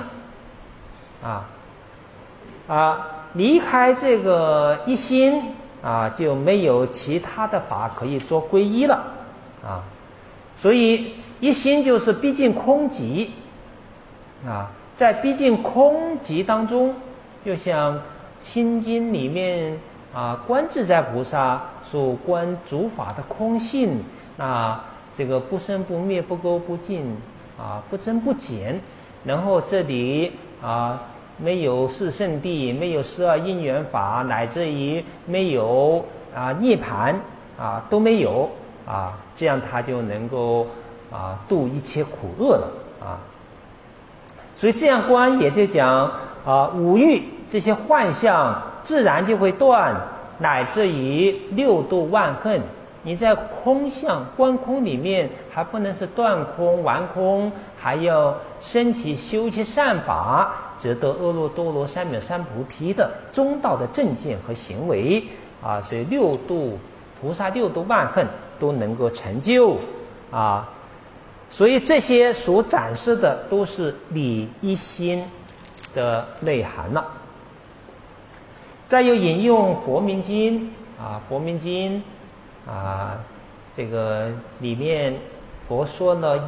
离开这个一心就没有其他的法可以做皈依了所以一心就是毕竟空寂在毕竟空寂当中，就像心经里面观自在菩萨所观诸法的空性这个不生不灭不垢不净不增不减，然后这里没有四圣谛，没有12因缘法，乃至于没有涅槃都没有这样他就能够度一切苦厄了所以这样观也就讲五欲这些幻象自然就会断，乃至于六度万恨。你在空相观空里面还不能是断空完空，还要升起修习善法，则得阿耨多罗三藐三菩提的中道的正见和行为所以菩萨六度万恨都能够成就所以这些所展示的都是理一心的内涵了。再有引用佛名经佛名经这个里面佛说了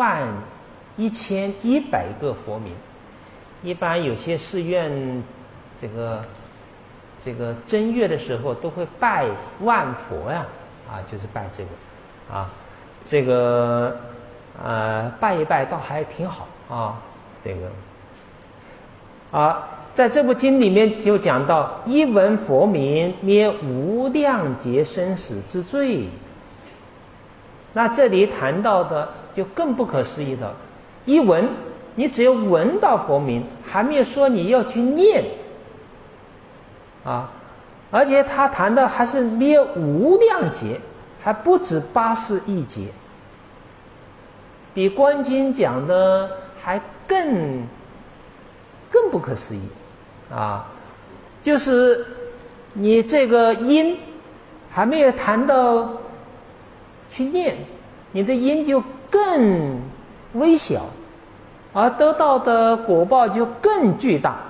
11100个佛名。一般有些寺院这个正月的时候都会拜万佛呀，就是拜这个，这个拜一拜倒还挺好这个在这部经里面就讲到一闻佛名，灭无量劫生死之罪。那这里谈到的就更不可思议了，一闻，你只有闻到佛名，还没有说你要去念而且他谈的还是灭无量劫，还不止80亿劫，比观经讲的还更不可思议就是你这个因还没有谈到去念，你的因就更微小，而得到的果报就更巨大。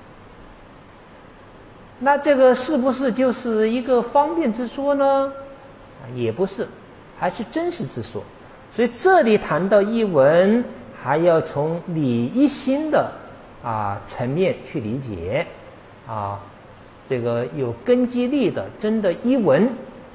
那这个是不是就是一个方便之说呢？也不是，还是真实之说。所以这里谈到一闻，还要从理一心的层面去理解这个有根基力的，真的一闻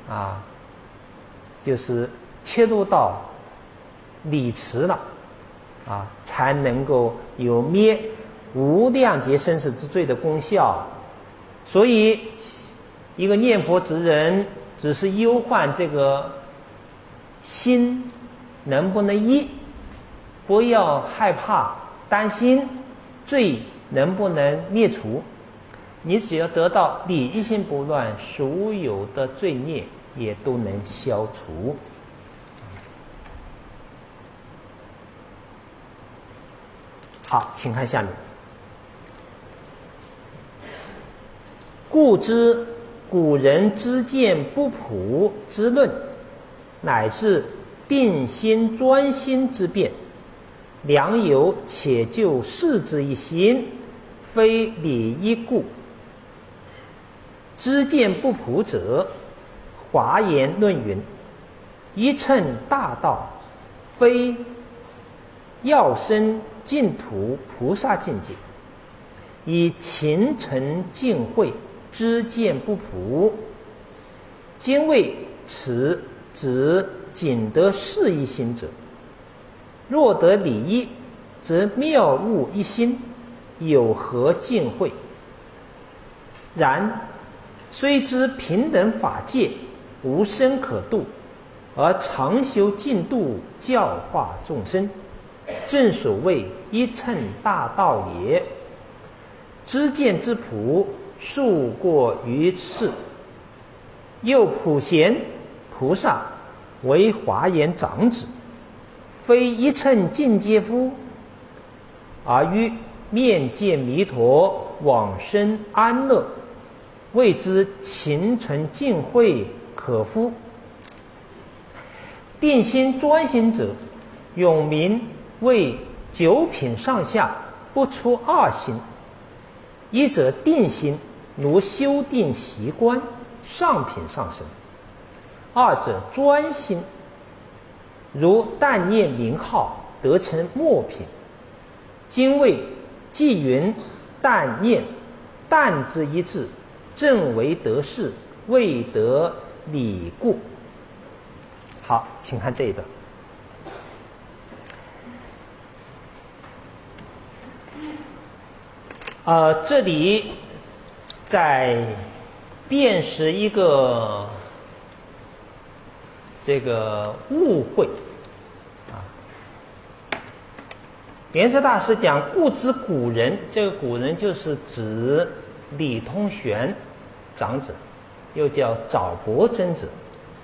就是切入到理持了才能够有灭无量劫生死之罪的功效。所以一个念佛之人，只是忧患这个心能不能依，不要害怕担心罪能不能灭除，你只要得到理一心不乱，所有的罪孽也都能消除。好，请看下面。故知古人知见不朴之论，乃至定心专心之辩，良有且就事之一心，非理一故。知见不朴者，华严论云：一乘大道，非要生净土菩萨境界，以勤诚净慧，知见不朴。今谓此指仅得事一心者，若得理一，则妙悟一心，有何尽慧？然虽知平等法界无生可度，而常修净度，教化众生，正所谓一乘大道也。知见之朴，数过于世。又普贤菩萨为华严长子，非一乘境界夫，而于面见弥陀，往生安乐，谓之勤诚净慧可夫。定心专心者，永明为九品上下不出二心。一者定心，如修定习观，上品上升；二者专心，如但念名号，得成末品。今谓既云但念，但之一字，正为得事，未得理故。好，请看这一段。这里在辨识一个这个误会莲师大师讲故知古人，这个古人就是指李通玄长者，又叫沼伯尊者。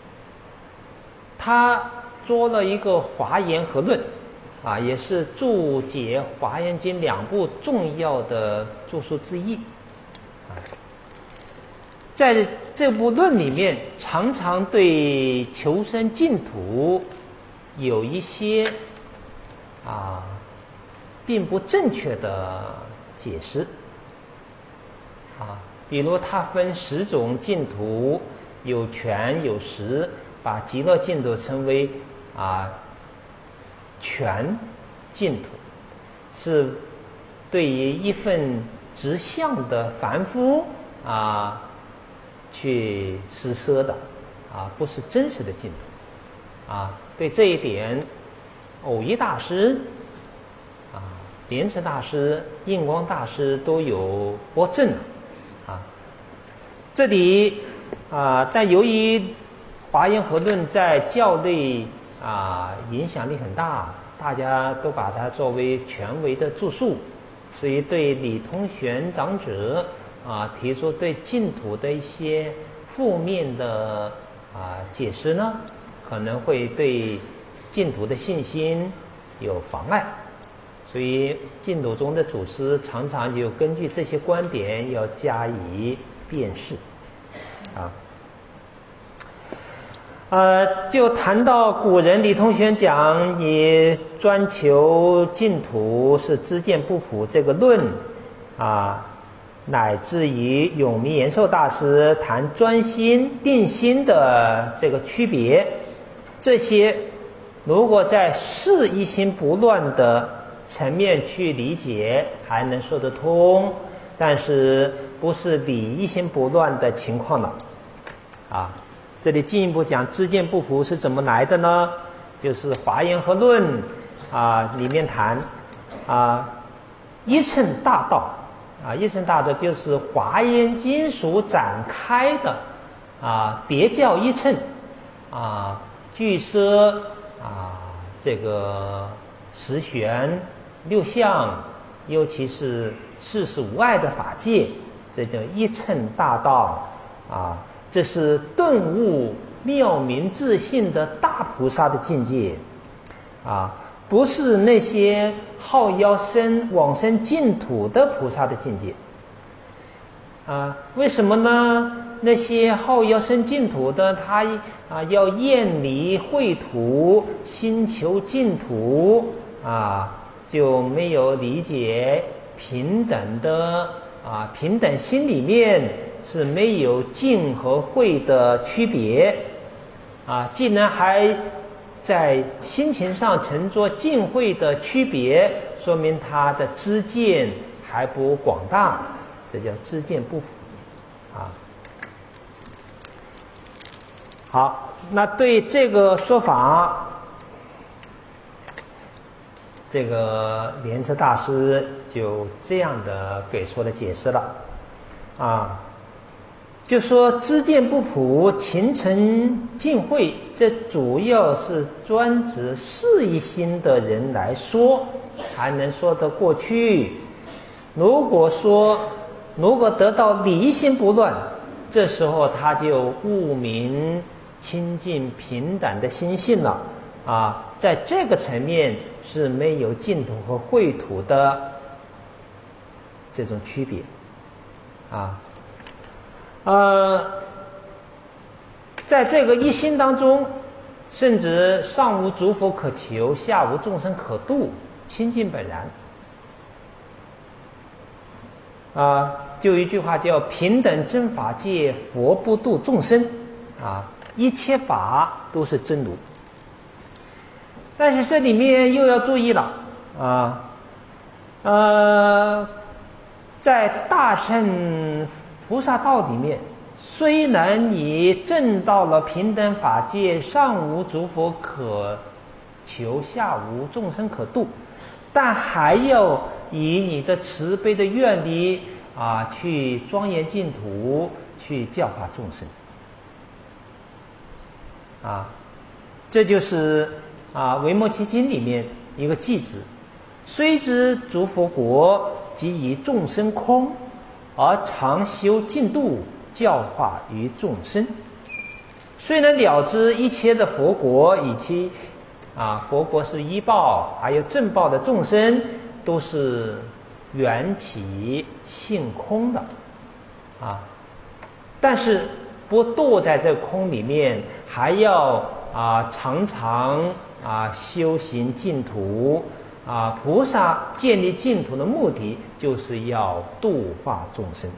他做了一个华严和论也是注解《华严经》2部重要的著述之一。在这部论里面，常常对求生净土有一些并不正确的解释比如他分10种净土，有全有实，把极乐净土称为全净土，是对于一份直向的凡夫去施舍的不是真实的净土对这一点，藕益大师莲池大师、印光大师都有驳正这里但由于华严和论在教内影响力很大，大家都把它作为权威的著述，所以对李通玄长者提出对净土的一些负面的解释呢，可能会对净土的信心有妨碍，所以净土中的祖师常常就根据这些观点要加以辨识就谈到古人李通玄讲你专求净土是知见不普这个论乃至于永明延寿大师谈专心定心的这个区别，这些如果在事一心不乱的层面去理解还能说得通，但是不是理一心不乱的情况了这里进一步讲知见不普是怎么来的呢？就是华严和论里面谈一乘大道一乘大道就是华严经所展开的别教一乘俱舍这个十玄六相，尤其是世事无碍的法界，这叫一乘大道这是顿悟妙明自信的大菩萨的境界不是那些好要往生净土的菩萨的境界为什么呢？那些好要生净土的，他要厌离秽土，心求净土就没有理解平等的平等心里面是没有净和秽的区别既然还在心情上沉着净秽的区别，说明他的知见还不广大，这叫知见不符好，那对这个说法，这个莲池大师就这样的给出了解释了就说知见不普情成净秽，这主要是专指事一心的人来说还能说得过去，如果得到离心不乱，这时候他就悟明清净平等的心性了在这个层面是没有净土和秽土的这种区别在这个一心当中，甚至上无诸佛可求，下无众生可度，清净本然就一句话叫平等真法界，佛不度众生一切法都是真如。但是这里面又要注意了在大乘菩萨道里面，虽然你证到了平等法界，上无诸佛可求，下无众生可度，但还要以你的慈悲的愿力去庄严净土，去教化众生这就是维摩诘经里面一个偈子：虽知诸佛国即以众生空，而常修净度，教化于众生。虽然了知一切的佛国以及佛国是依报还有正报的众生都是缘起性空的但是不堕在这空里面，还要常常修行净土菩萨建立净土的目的就是要度化众生，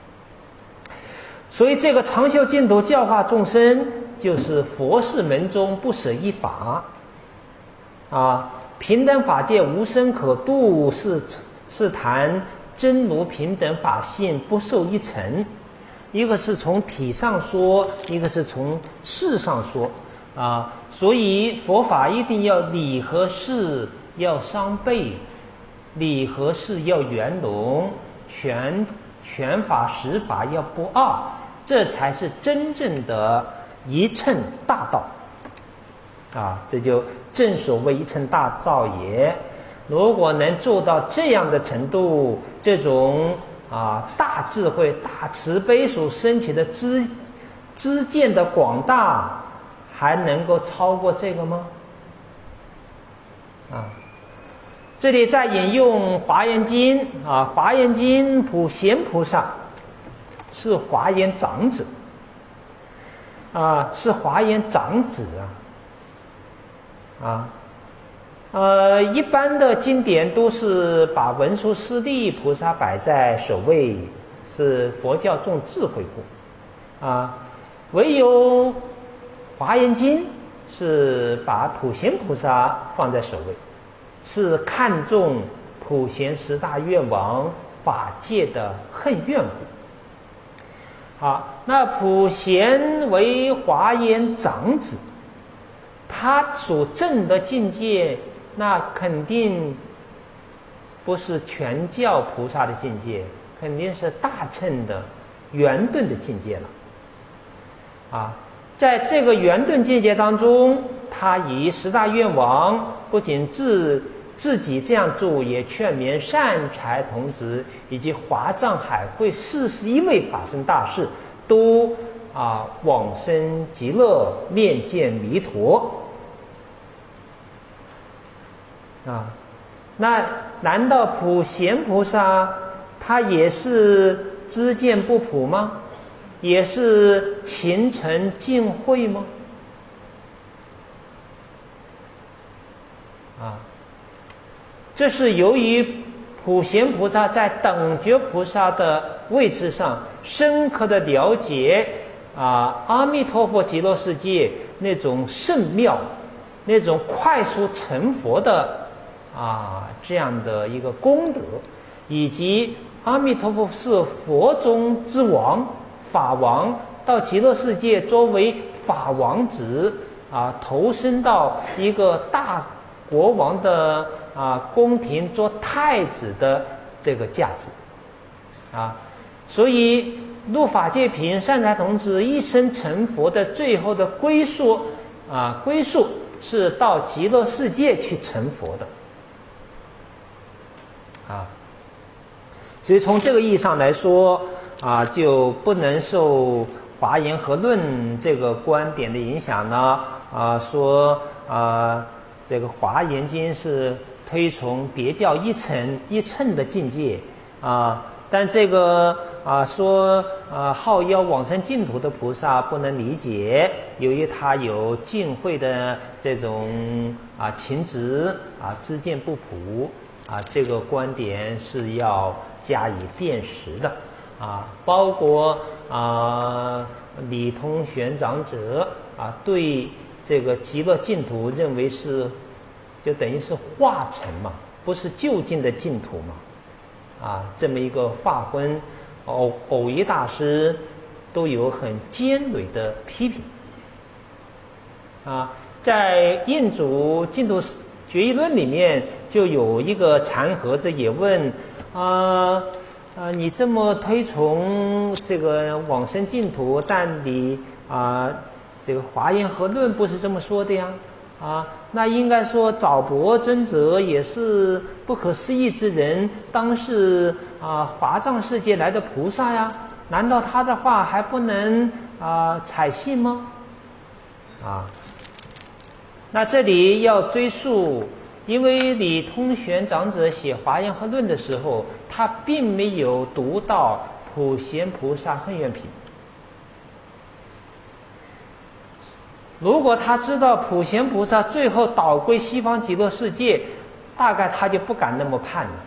所以这个常修净土教化众生，就是佛事门中不舍一法平等法界无生可度，是谈真如平等法性不受一尘，一个是从体上说，一个是从事上说啊，所以佛法一定要理和事要相悖，理和事要圆融，权法实法要不二，这才是真正的一乘大道啊！这就正所谓一乘大道也。如果能做到这样的程度，这种大智慧、大慈悲所升起的知见的广大，还能够超过这个吗？这里再引用《华严经》《华严经》普贤菩萨是华严长者是华严长子一般的经典都是把文殊师利菩萨摆在首位，是佛教重智慧故唯有《华严经》是把普贤菩萨放在首位，是看重普贤十大愿王法界的恨怨故。那普贤为华严长子，他所证的境界，那肯定不是全教菩萨的境界，肯定是大乘的圆顿的境界了。在这个圆顿境界当中，他以十大愿王不仅自己这样做，也劝勉善财童子以及华藏海会41位法身大士都往生极乐，面见弥陀。那难道普贤菩萨他也是知见不普吗？也是勤诚尽慧吗？这是由于普贤菩萨在等觉菩萨的位置上深刻的了解阿弥陀佛极乐世界那种圣妙，那种快速成佛的这样的一个功德，以及阿弥陀佛是佛中之王法王，到极乐世界作为法王子投身到一个大国王的宫廷做太子的这个价值所以入法界品善财童子一生成佛的最后的归宿是到极乐世界去成佛的所以从这个意义上来说就不能受华严和论这个观点的影响呢说这个华严经是推崇别教一乘的境界但这个说号邀往生净土的菩萨不能理解，由于他有净慧的这种情执知见不普这个观点是要加以辨识的包括李通玄长者对这个极乐净土认为是就等于是化成嘛，不是就近的净土嘛这么一个划分，偶一大师都有很尖锐的批评在印祖净土决议论里面就有一个禅和子也问你这么推崇这个往生净土，但你这个华严和论不是这么说的呀那应该说早伯尊者也是不可思议之人，当是华藏世界来的菩萨呀，难道他的话还不能采信吗那这里要追溯，因为李通玄长者写华严和论的时候，他并没有读到普贤菩萨恨怨品。如果他知道普贤菩萨最后导归西方极乐世界，大概他就不敢那么判了。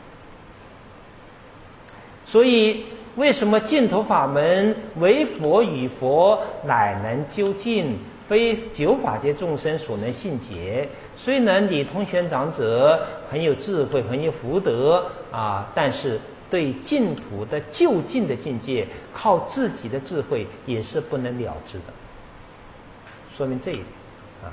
所以为什么净土法门唯佛与佛乃能究竟，非九法界众生所能信解？虽然李通玄长者很有智慧，很有福德但是对净土的究竟的境界，靠自己的智慧也是不能了知的。说明这一点啊。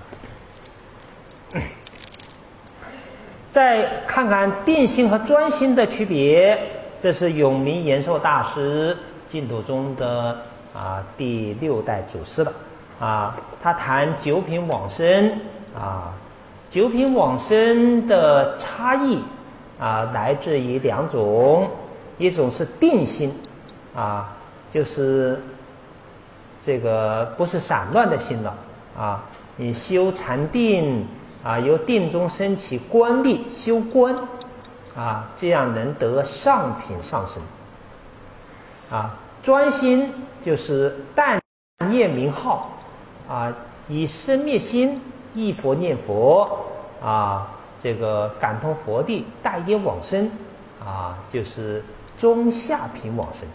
再看看定心和专心的区别，这是永明延寿大师净土宗的第6代祖师了啊。他谈九品往生啊，九品往生的差异来自于2种，一种是定心啊，就是这个不是散乱的心了啊，你修禅定由定中升起观力，修观这样能得上品上生专心就是但念名号以生灭心忆佛念佛这个感通佛地，待业往生就是中下品往生。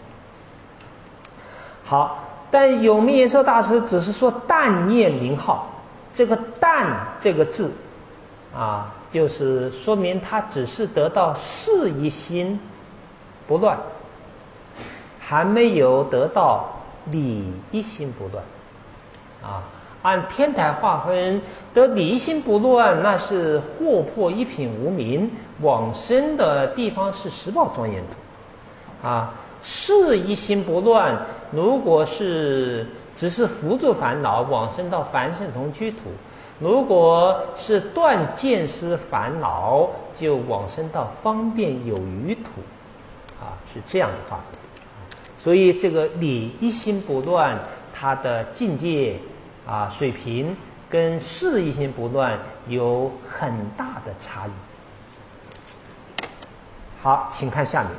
好，但永明延寿大师只是说但念名号，这个但这个字就是说明他只是得到事一心不乱，还没有得到理一心不乱按天台划分，得理一心不乱，那是获破一品无明，往生的地方是十宝庄严土事一心不乱，如果是只是扶助烦恼，往生到凡圣同居土；如果是断见思烦恼，就往生到方便有余土是这样的划分。所以这个理一心不乱，它的境界水平跟事一心不乱有很大的差异。好，请看下面。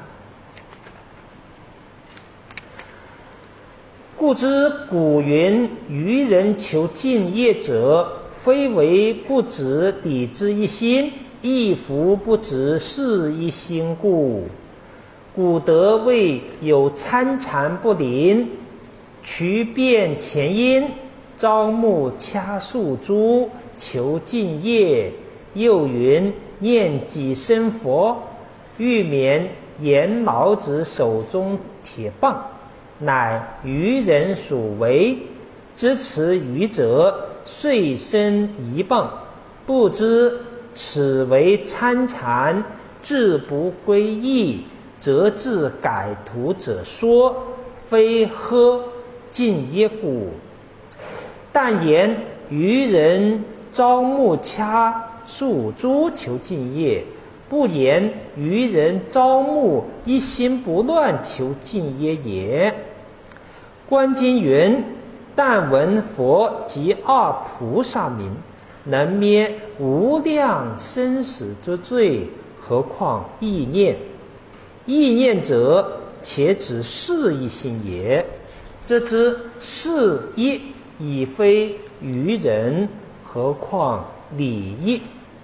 故知古云：愚人求尽业者，非为不止理之一心，亦复不止事一心故。古德谓有参禅不灵，渠变前因，朝暮掐树珠，求尽业。又云：念己身佛，欲免言老子手中铁棒，乃愚人所为。知此愚者，遂生一棒，不知此为参禅，志不归意，则自改途者说，非呵尽业故。但言愚人朝暮掐树珠求尽业，不言愚人朝暮一心不乱求尽业也。观经云：但闻佛及二菩萨名，能灭无量生死之罪，何况意念？意念者，且指事一心也。这之事一已非愚人，何况理一？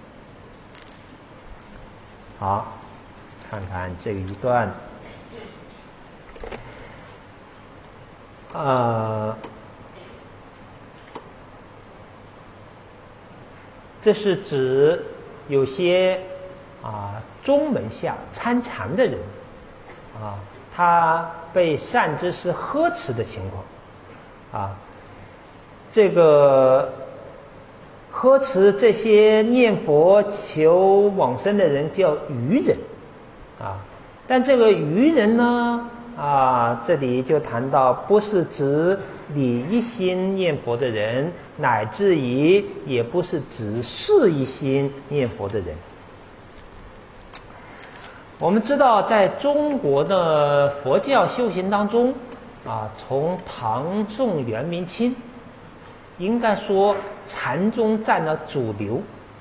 好，看看这一段。这是指有些宗门下参禅的人他被善知识呵斥的情况这个呵斥这些念佛求往生的人叫愚人但这个愚人呢这里就谈到不是指理一心念佛的人，乃至于也不是指事一心念佛的人。我们知道在中国的佛教修行当中从唐宋元明清，应该说禅宗占了主流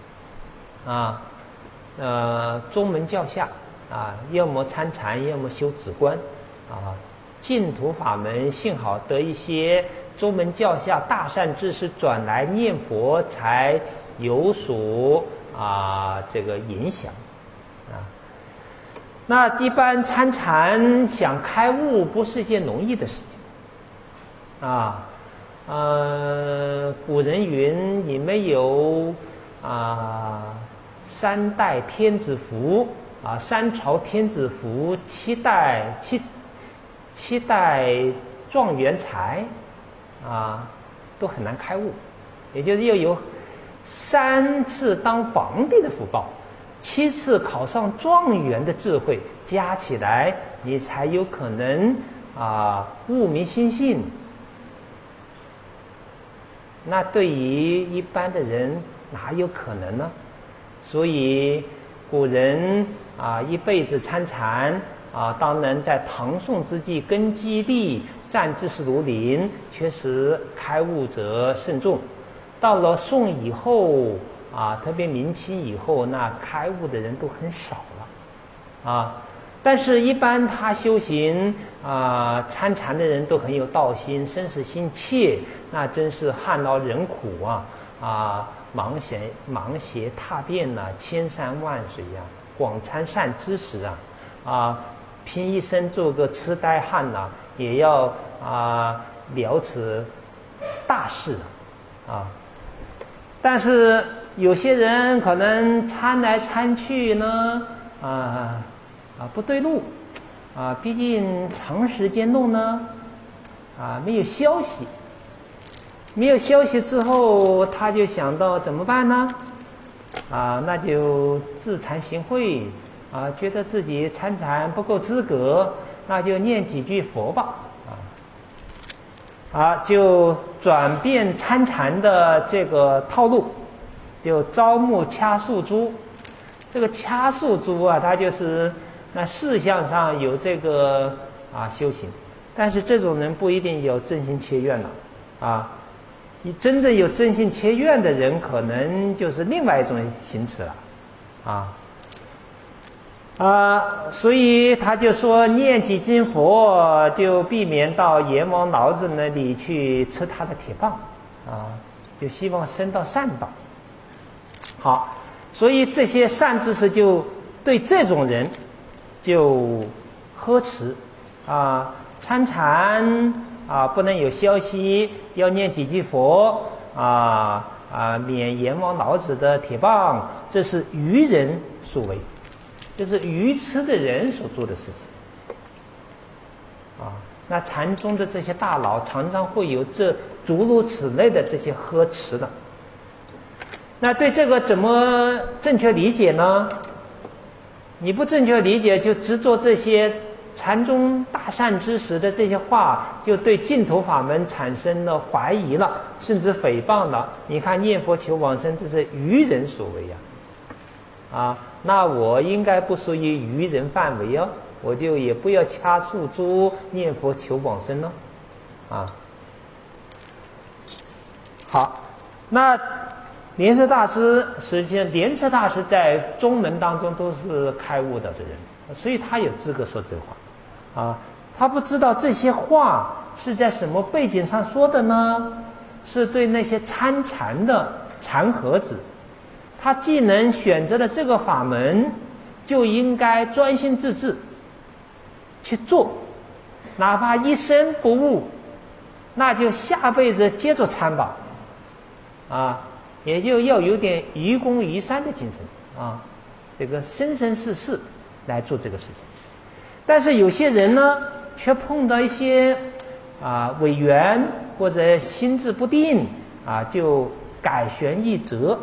宗门教下要么参禅，要么修止观净土法门幸好得一些宗门教下大善知识转来念佛，才有所这个影响那一般参禅想开悟不是一件容易的事情古人云：你们有3代天子福三朝天子服，七代状元才，都很难开悟。也就是要有3次当皇帝的福报，7次考上状元的智慧，加起来你才有可能悟明心性。那对于一般的人哪有可能呢？所以古人一辈子参禅当然在唐宋之际根基立，善知识如林，确实开悟者甚众。到了宋以后特别明清以后，那开悟的人都很少了但是一般他修行参禅的人都很有道心，生死心切，那真是旱涝人苦芒鞋踏遍千山万水广参善知识拼一生做个痴呆汉也要了此大事但是有些人可能参来参去呢不对路毕竟长时间弄呢没有消息之后，他就想到怎么办呢那就自惭形秽觉得自己参禅不够资格，那就念几句佛吧就转变参禅的这个套路，就招募掐树珠。这个掐树珠它就是那事项上有这个修行，但是这种人不一定有真心切愿了你真正有真心切愿的人，可能就是另外一种行持了所以他就说念几经佛就避免到阎王老子那里去吃他的铁棒就希望升到善道。好，所以这些善知识就对这种人就呵斥参禅不能有消息，要念几句佛免阎王老子的铁棒，这是愚人所为，就是愚痴的人所做的事情那禅宗的这些大佬常常会有诸如此类的这些呵斥的。那对这个怎么正确理解呢？你不正确理解，就执着这些禅宗大善知识的这些话，就对净土法门产生了怀疑了，甚至诽谤了。你看念佛求往生，这是愚人所为那我应该不属于愚人范围我就也不要掐树珠念佛求往生了好，那莲池大师，实际上莲池大师在宗门当中都是开悟的人，所以他有资格说这话他不知道这些话是在什么背景上说的呢？是对那些参禅的禅和子，他既能选择了这个法门，就应该专心致志去做，哪怕一生不悟，那就下辈子接着参吧也就要有点愚公移山的精神这个生生世世来做这个事情。但是有些人呢，却碰到一些违缘或者心智不定就改弦易辙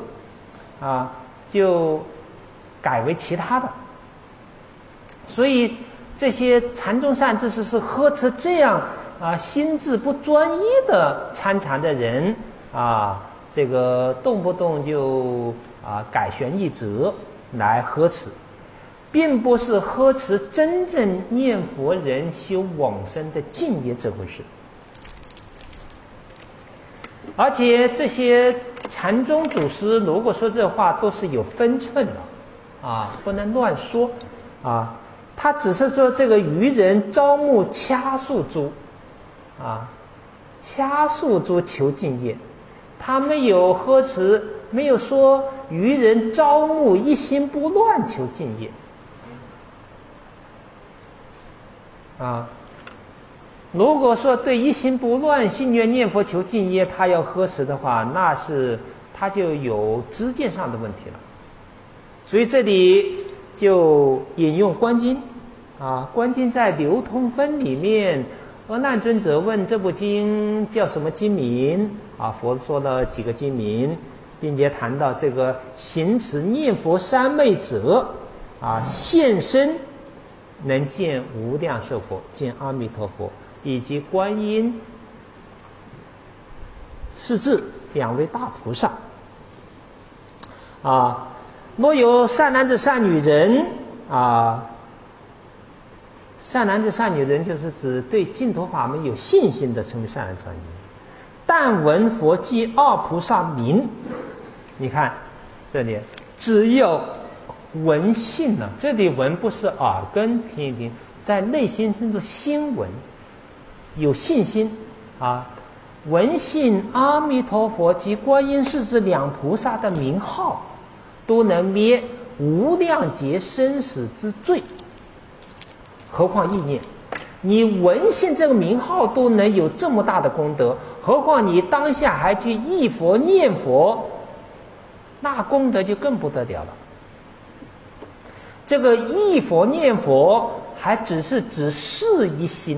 就改为其他的。所以这些禅宗善知识是呵斥这样心智不专一的参禅的人这个动不动就改弦易辙来呵斥，并不是呵斥真正念佛人修往生的境界这回事。而且这些禅宗祖师如果说这话都是有分寸的不能乱说他只是说这个愚人招募掐树珠掐树珠求净业，他没有呵斥，没有说愚人招募一心不乱求净业如果说对一心不乱信愿念佛求净业他要呵斥的话，那是他就有知见上的问题了。所以这里就引用观经，观经在流通分里面，阿难尊者问这部经叫什么经名？佛说了几个经名，并且谈到这个行持念佛三昧者，现身能见无量寿佛，见阿弥陀佛，以及观音、世至两位大菩萨。若有善男子善女人，善男子善女人就是指对净土法门有信心的称为善男子善女人。但闻佛及二菩萨名，你看这里只有闻信了，这里闻不是耳根听一听，在内心深处心闻，有信心闻信阿弥陀佛及观音世至两菩萨的名号，都能灭无量劫生死之罪，何况意念？你闻信这个名号都能有这么大的功德，何况你当下还去忆佛念佛，那功德就更不得了了。这个忆佛念佛还只是指事一心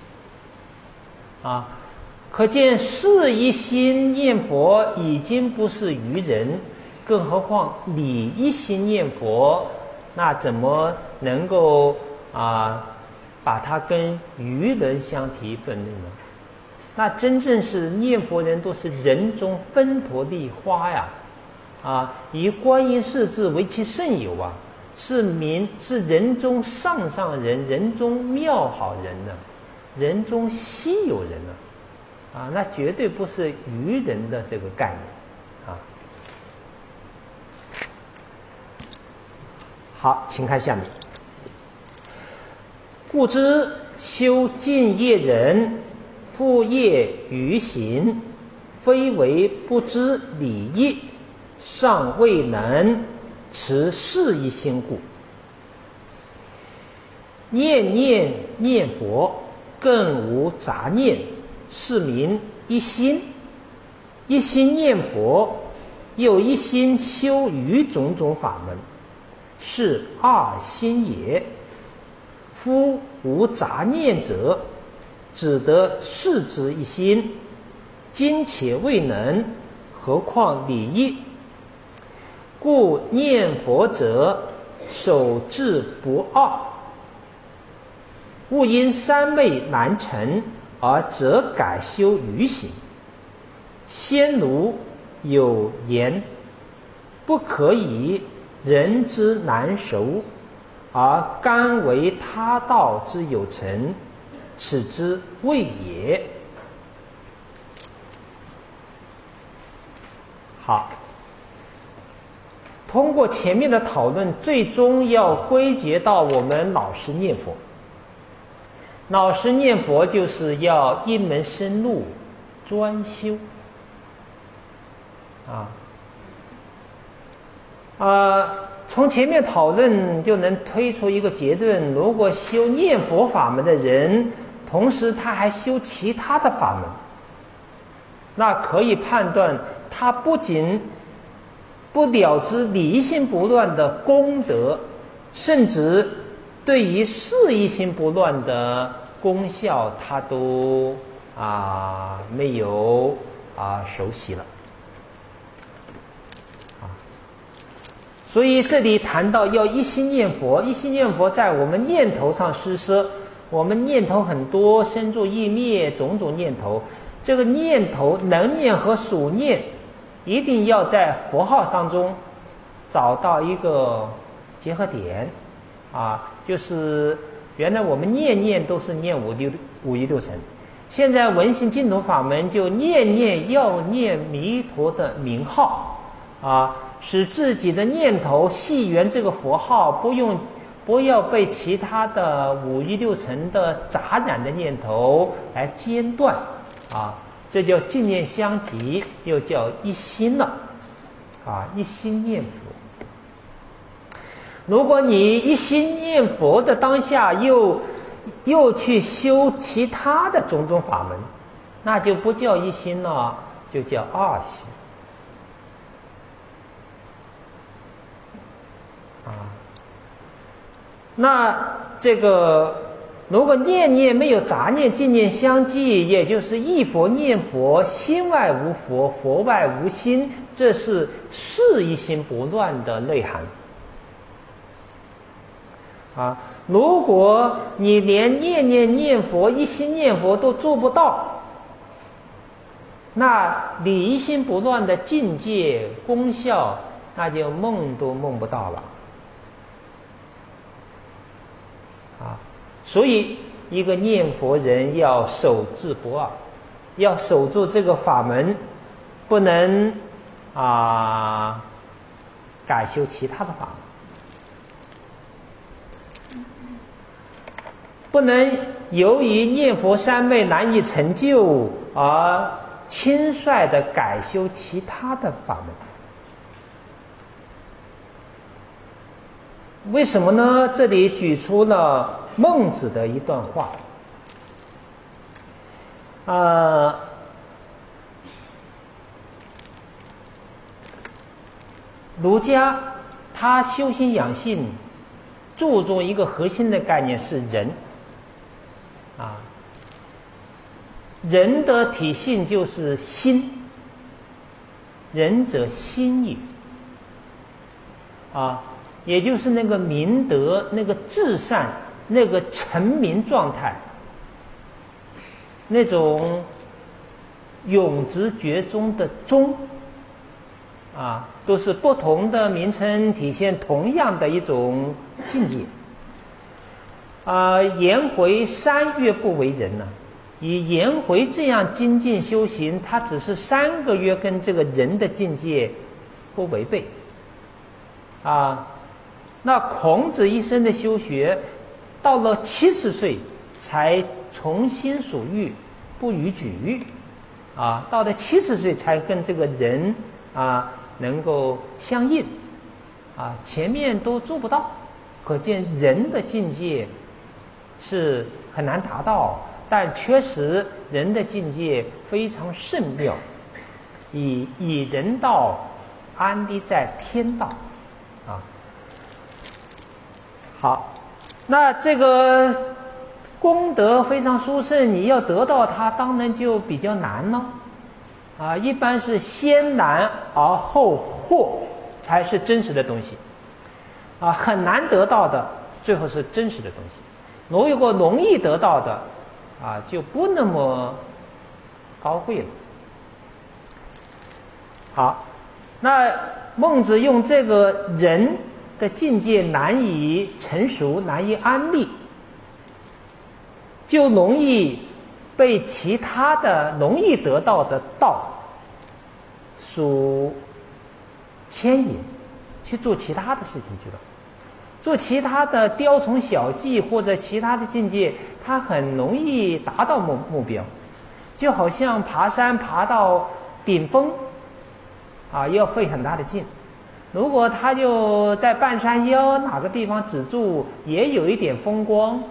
可见事一心念佛已经不是愚人，更何况你一心念佛，那怎么能够把它跟愚人相提并论呢？那真正是念佛人都是人中分陀利花呀！以观音世至为其甚友是人中上人，人中妙好人呢，人中稀有人呢，那绝对不是愚人的这个概念好，请看下面。故知修净业人，复业于行，非为不知理业，尚未能持事一心故。念念念佛，更无杂念，是名一心。一心念佛，又一心修于种种法门，是二心也。夫无杂念者，只得事之一心，今且未能，何况理业？故念佛者，守志不二，勿因三昧难成而则改修余行。先儒有言：不可以人之难熟，而甘为他道之有成，此之谓也。好，通过前面的讨论，最终要归结到我们老实念佛。老实念佛就是要一门深入，专修。从前面讨论就能推出一个结论：如果修念佛法门的人，同时他还修其他的法门，那可以判断他不仅不了知理性不乱的功德，甚至对于事一心不乱的功效，他都没有熟悉了。所以这里谈到要一心念佛，一心念佛在我们念头上施舍，我们念头很多，生住意灭种种念头，这个念头能念和属念，一定要在佛号当中找到一个结合点就是原来我们念念都是念五欲六尘，现在闻行净土法门就念念要念弥陀的名号使自己的念头系缘这个佛号，不要被其他的五欲六尘的杂染的念头来间断这叫净念相即，又叫一心了一心念佛。如果你一心念佛的当下又去修其他的种种法门，那就不叫一心了，就叫二心那这个如果念念没有杂念，净念相继，也就是忆佛念佛，心外无佛，佛外无心，这是事一心不乱的内涵。如果你连念念念佛、一心念佛都做不到，那你一心不乱的境界功效，那就梦都梦不到了。所以一个念佛人要守志不二，要守住这个法门，不能改修其他的法门，不能由于念佛三昧难以成就而轻率的改修其他的法门。为什么呢？这里举出了孟子的一段话。儒家他修心养性，注重一个核心的概念是仁。人的体性就是心，仁者心也。也就是那个明德、那个至善、那个成名状态，那种永执绝终的终，都是不同的名称体现同样的一种境界。颜回3月不为人呢，以颜回这样精进修行，他只是3个月跟这个人的境界不违背。那孔子一生的修学，到了70岁才从心所欲，不逾矩欲，到了70岁才跟这个人能够相应，前面都做不到，可见人的境界是很难达到，但确实人的境界非常甚妙，以人道安立在天道。好，那这个功德非常殊胜，你要得到它，当然就比较难了。一般是先难而后获，才是真实的东西。很难得到的，最后是真实的东西。如果容易得到的，就不那么高贵了。好，那孟子用这个人的境界难以成熟，难以安立，就容易被其他的容易得到的道所牵引，去做其他的事情去了，做其他的雕虫小技或者其他的境界，它很容易达到目标，就好像爬山爬到顶峰，要费很大的劲。如果他就在半山腰哪个地方止住，也有一点风光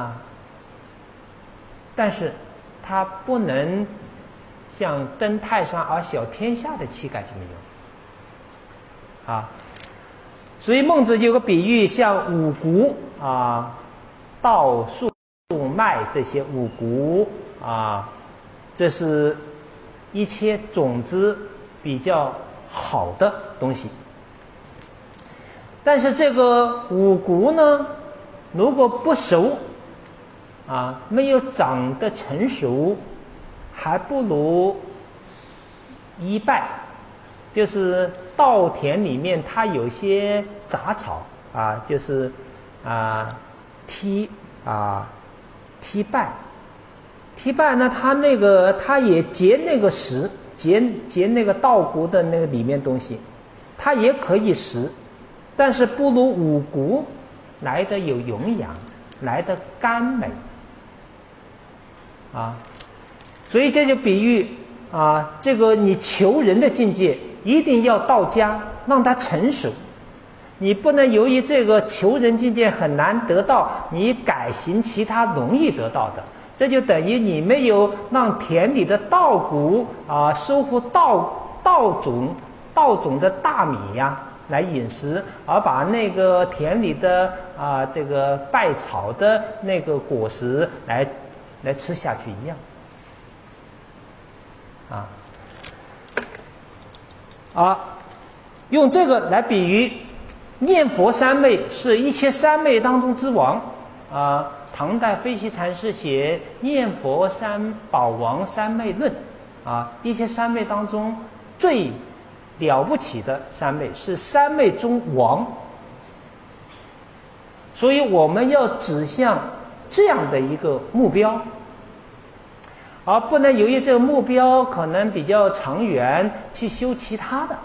但是他不能像登泰山而小天下的气概就没有所以孟子有个比喻，像五谷稻粟麦这些五谷这是一切种子比较好的东西。但是这个五谷呢，如果不熟没有长得成熟，还不如一败。就是稻田里面它有些杂草就是踢败呢，它也结那个实，结那个稻谷的那个里面东西，它也可以食，但是不如五谷来得有营养，来得甘美所以这就比喻这个你求人的境界一定要到家，让它成熟。你不能由于这个求人境界很难得到，你改行其他容易得到的，这就等于你没有让田里的稻谷收获稻种的大米来饮食，而把那个田里的这个稗草的那个果实来吃下去一样。用这个来比喻念佛三昧是一切三昧当中之王唐代飞溪禅师写《念佛宝王三昧论》一切三昧当中最了不起的三昧，是三昧中王。所以我们要指向这样的一个目标，而不能由于这个目标可能比较长远去修其他的。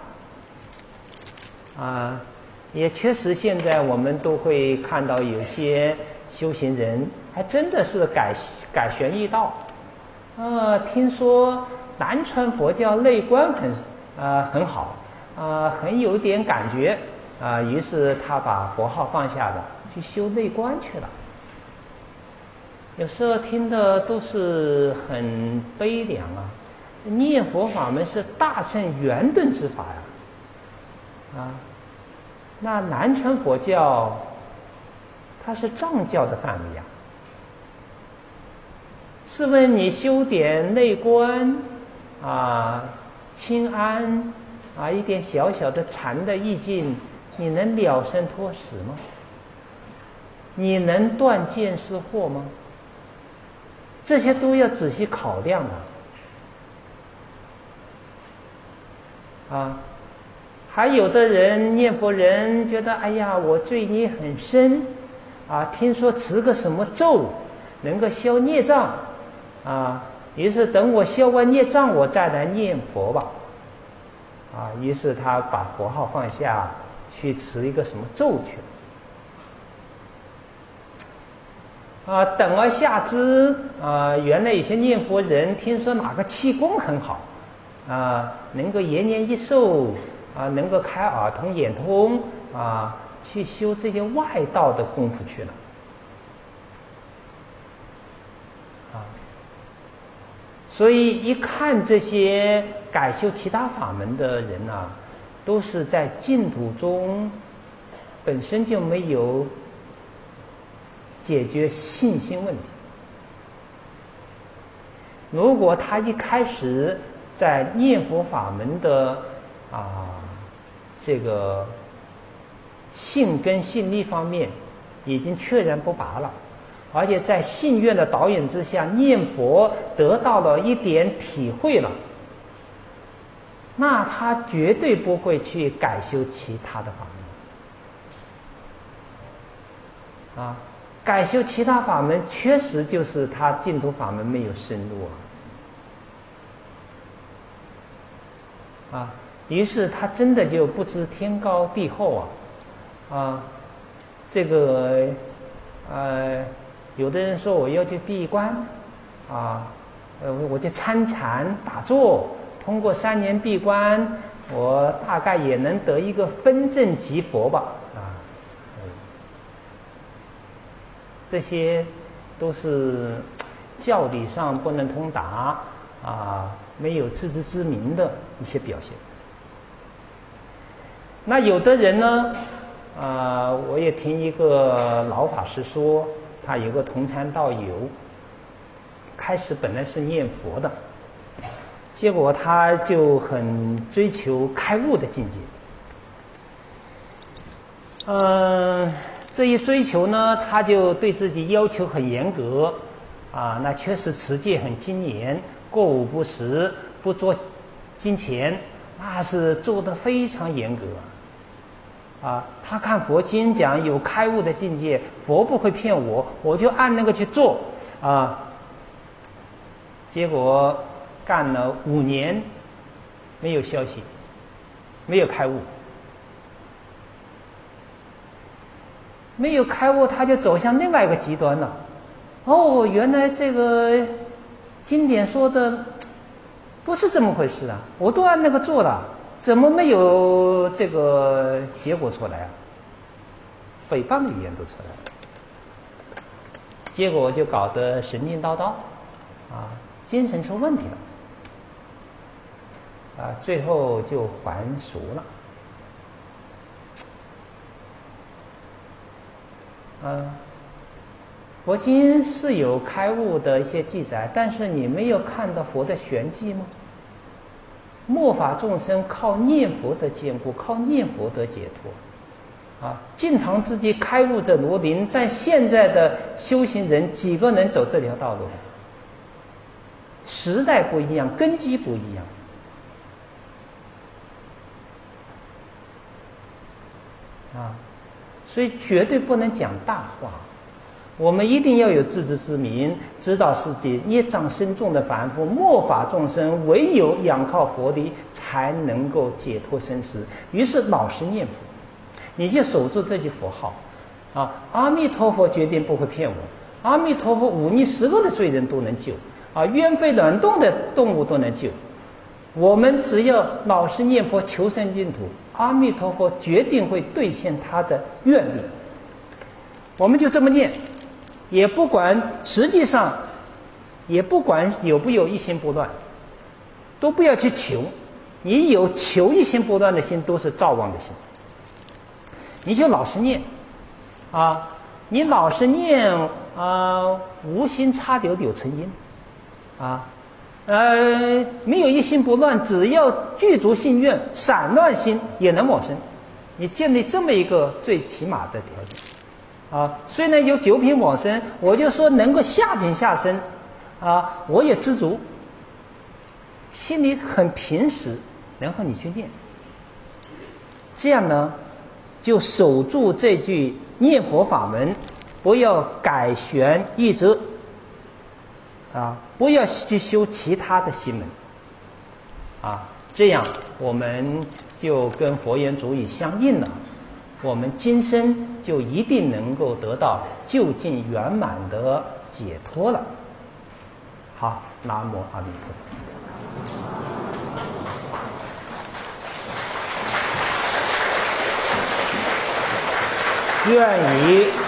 也确实现在我们都会看到有些修行人还真的是改玄易道。听说南传佛教内观很好，很有点感觉于是他把佛号放下了，去修内观去了。有时候听的都是很悲凉念佛法门是大乘圆顿之法呀，那南传佛教它是藏教的范围试问你修点内观清安一点小小的禅的意境，你能了生脱死吗？你能断见思惑吗？这些都要仔细考量还有的人念佛人觉得哎呀我罪孽很深听说持个什么咒能够消孽障于是等我消完孽障我再来念佛吧于是他把佛号放下去持一个什么咒去等而下之原来有些念佛人听说哪个气功很好能够延年益寿能够开耳通眼通去修这些外道的功夫去了所以一看这些改修其他法门的人都是在净土中本身就没有解决信心问题。如果他一开始在念佛法门的这个信根信力方面已经确然不拔了，而且在信愿的导引之下念佛得到了一点体会了，那他绝对不会去改修其他的法门改修其他法门确实就是他净土法门没有深入于是他真的就不知天高地厚这个有的人说我要去闭关我就参禅打坐，通过3年闭关我大概也能得一个分正即佛吧这些都是教理上不能通达没有自知之明的一些表现。那有的人呢我也听一个老法师说，他有个同参道友开始本来是念佛的，结果他就很追求开悟的境界这一追求呢他就对自己要求很严格那确实持戒很精严，过午不食，不捉金钱，那是做得非常严格他看佛经讲有开悟的境界，佛不会骗我，我就按那个去做结果干了5年没有消息，没有开悟，没有开悟他就走向另外一个极端了原来这个经典说的不是这么回事我都按那个做了，怎么没有这个结果出来诽谤的语言都出来了，结果就搞得神经叨叨精神出问题了最后就还俗了佛经是有开悟的一些记载，但是你没有看到佛的玄机吗？末法众生靠念佛得坚固，靠念佛得解脱。晋唐之际开悟者如林，但现在的修行人几个能走这条道路？时代不一样，根基不一样。所以绝对不能讲大话。我们一定要有自知之明，知道是业障深重的凡夫，末法众生唯有仰靠佛力才能够解脱生死。于是老实念佛，你就守住这句佛号阿弥陀佛决定不会骗我，阿弥陀佛忤逆10恶的罪人都能救冤沸卵冻的动物都能救。我们只要老实念佛求生净土，阿弥陀佛决定会兑现他的愿力。我们就这么念，也不管实际上也不管有不有一心不乱，都不要去求。你有求一心不乱的心，都是造妄的心。你就老实念你老实念无心插柳柳成荫没有一心不乱，只要具足信愿，散乱心也能往生。你建立这么一个最起码的条件虽然有9品往生，我就说能够下品下生我也知足，心里很平实，然后你去念，这样呢就守住这句念佛法门，不要改旋易辙不要去修其他的行门这样我们就跟佛言足以相应了，我们今生就一定能够得到究竟圆满的解脱了。好，南无阿弥陀佛。愿以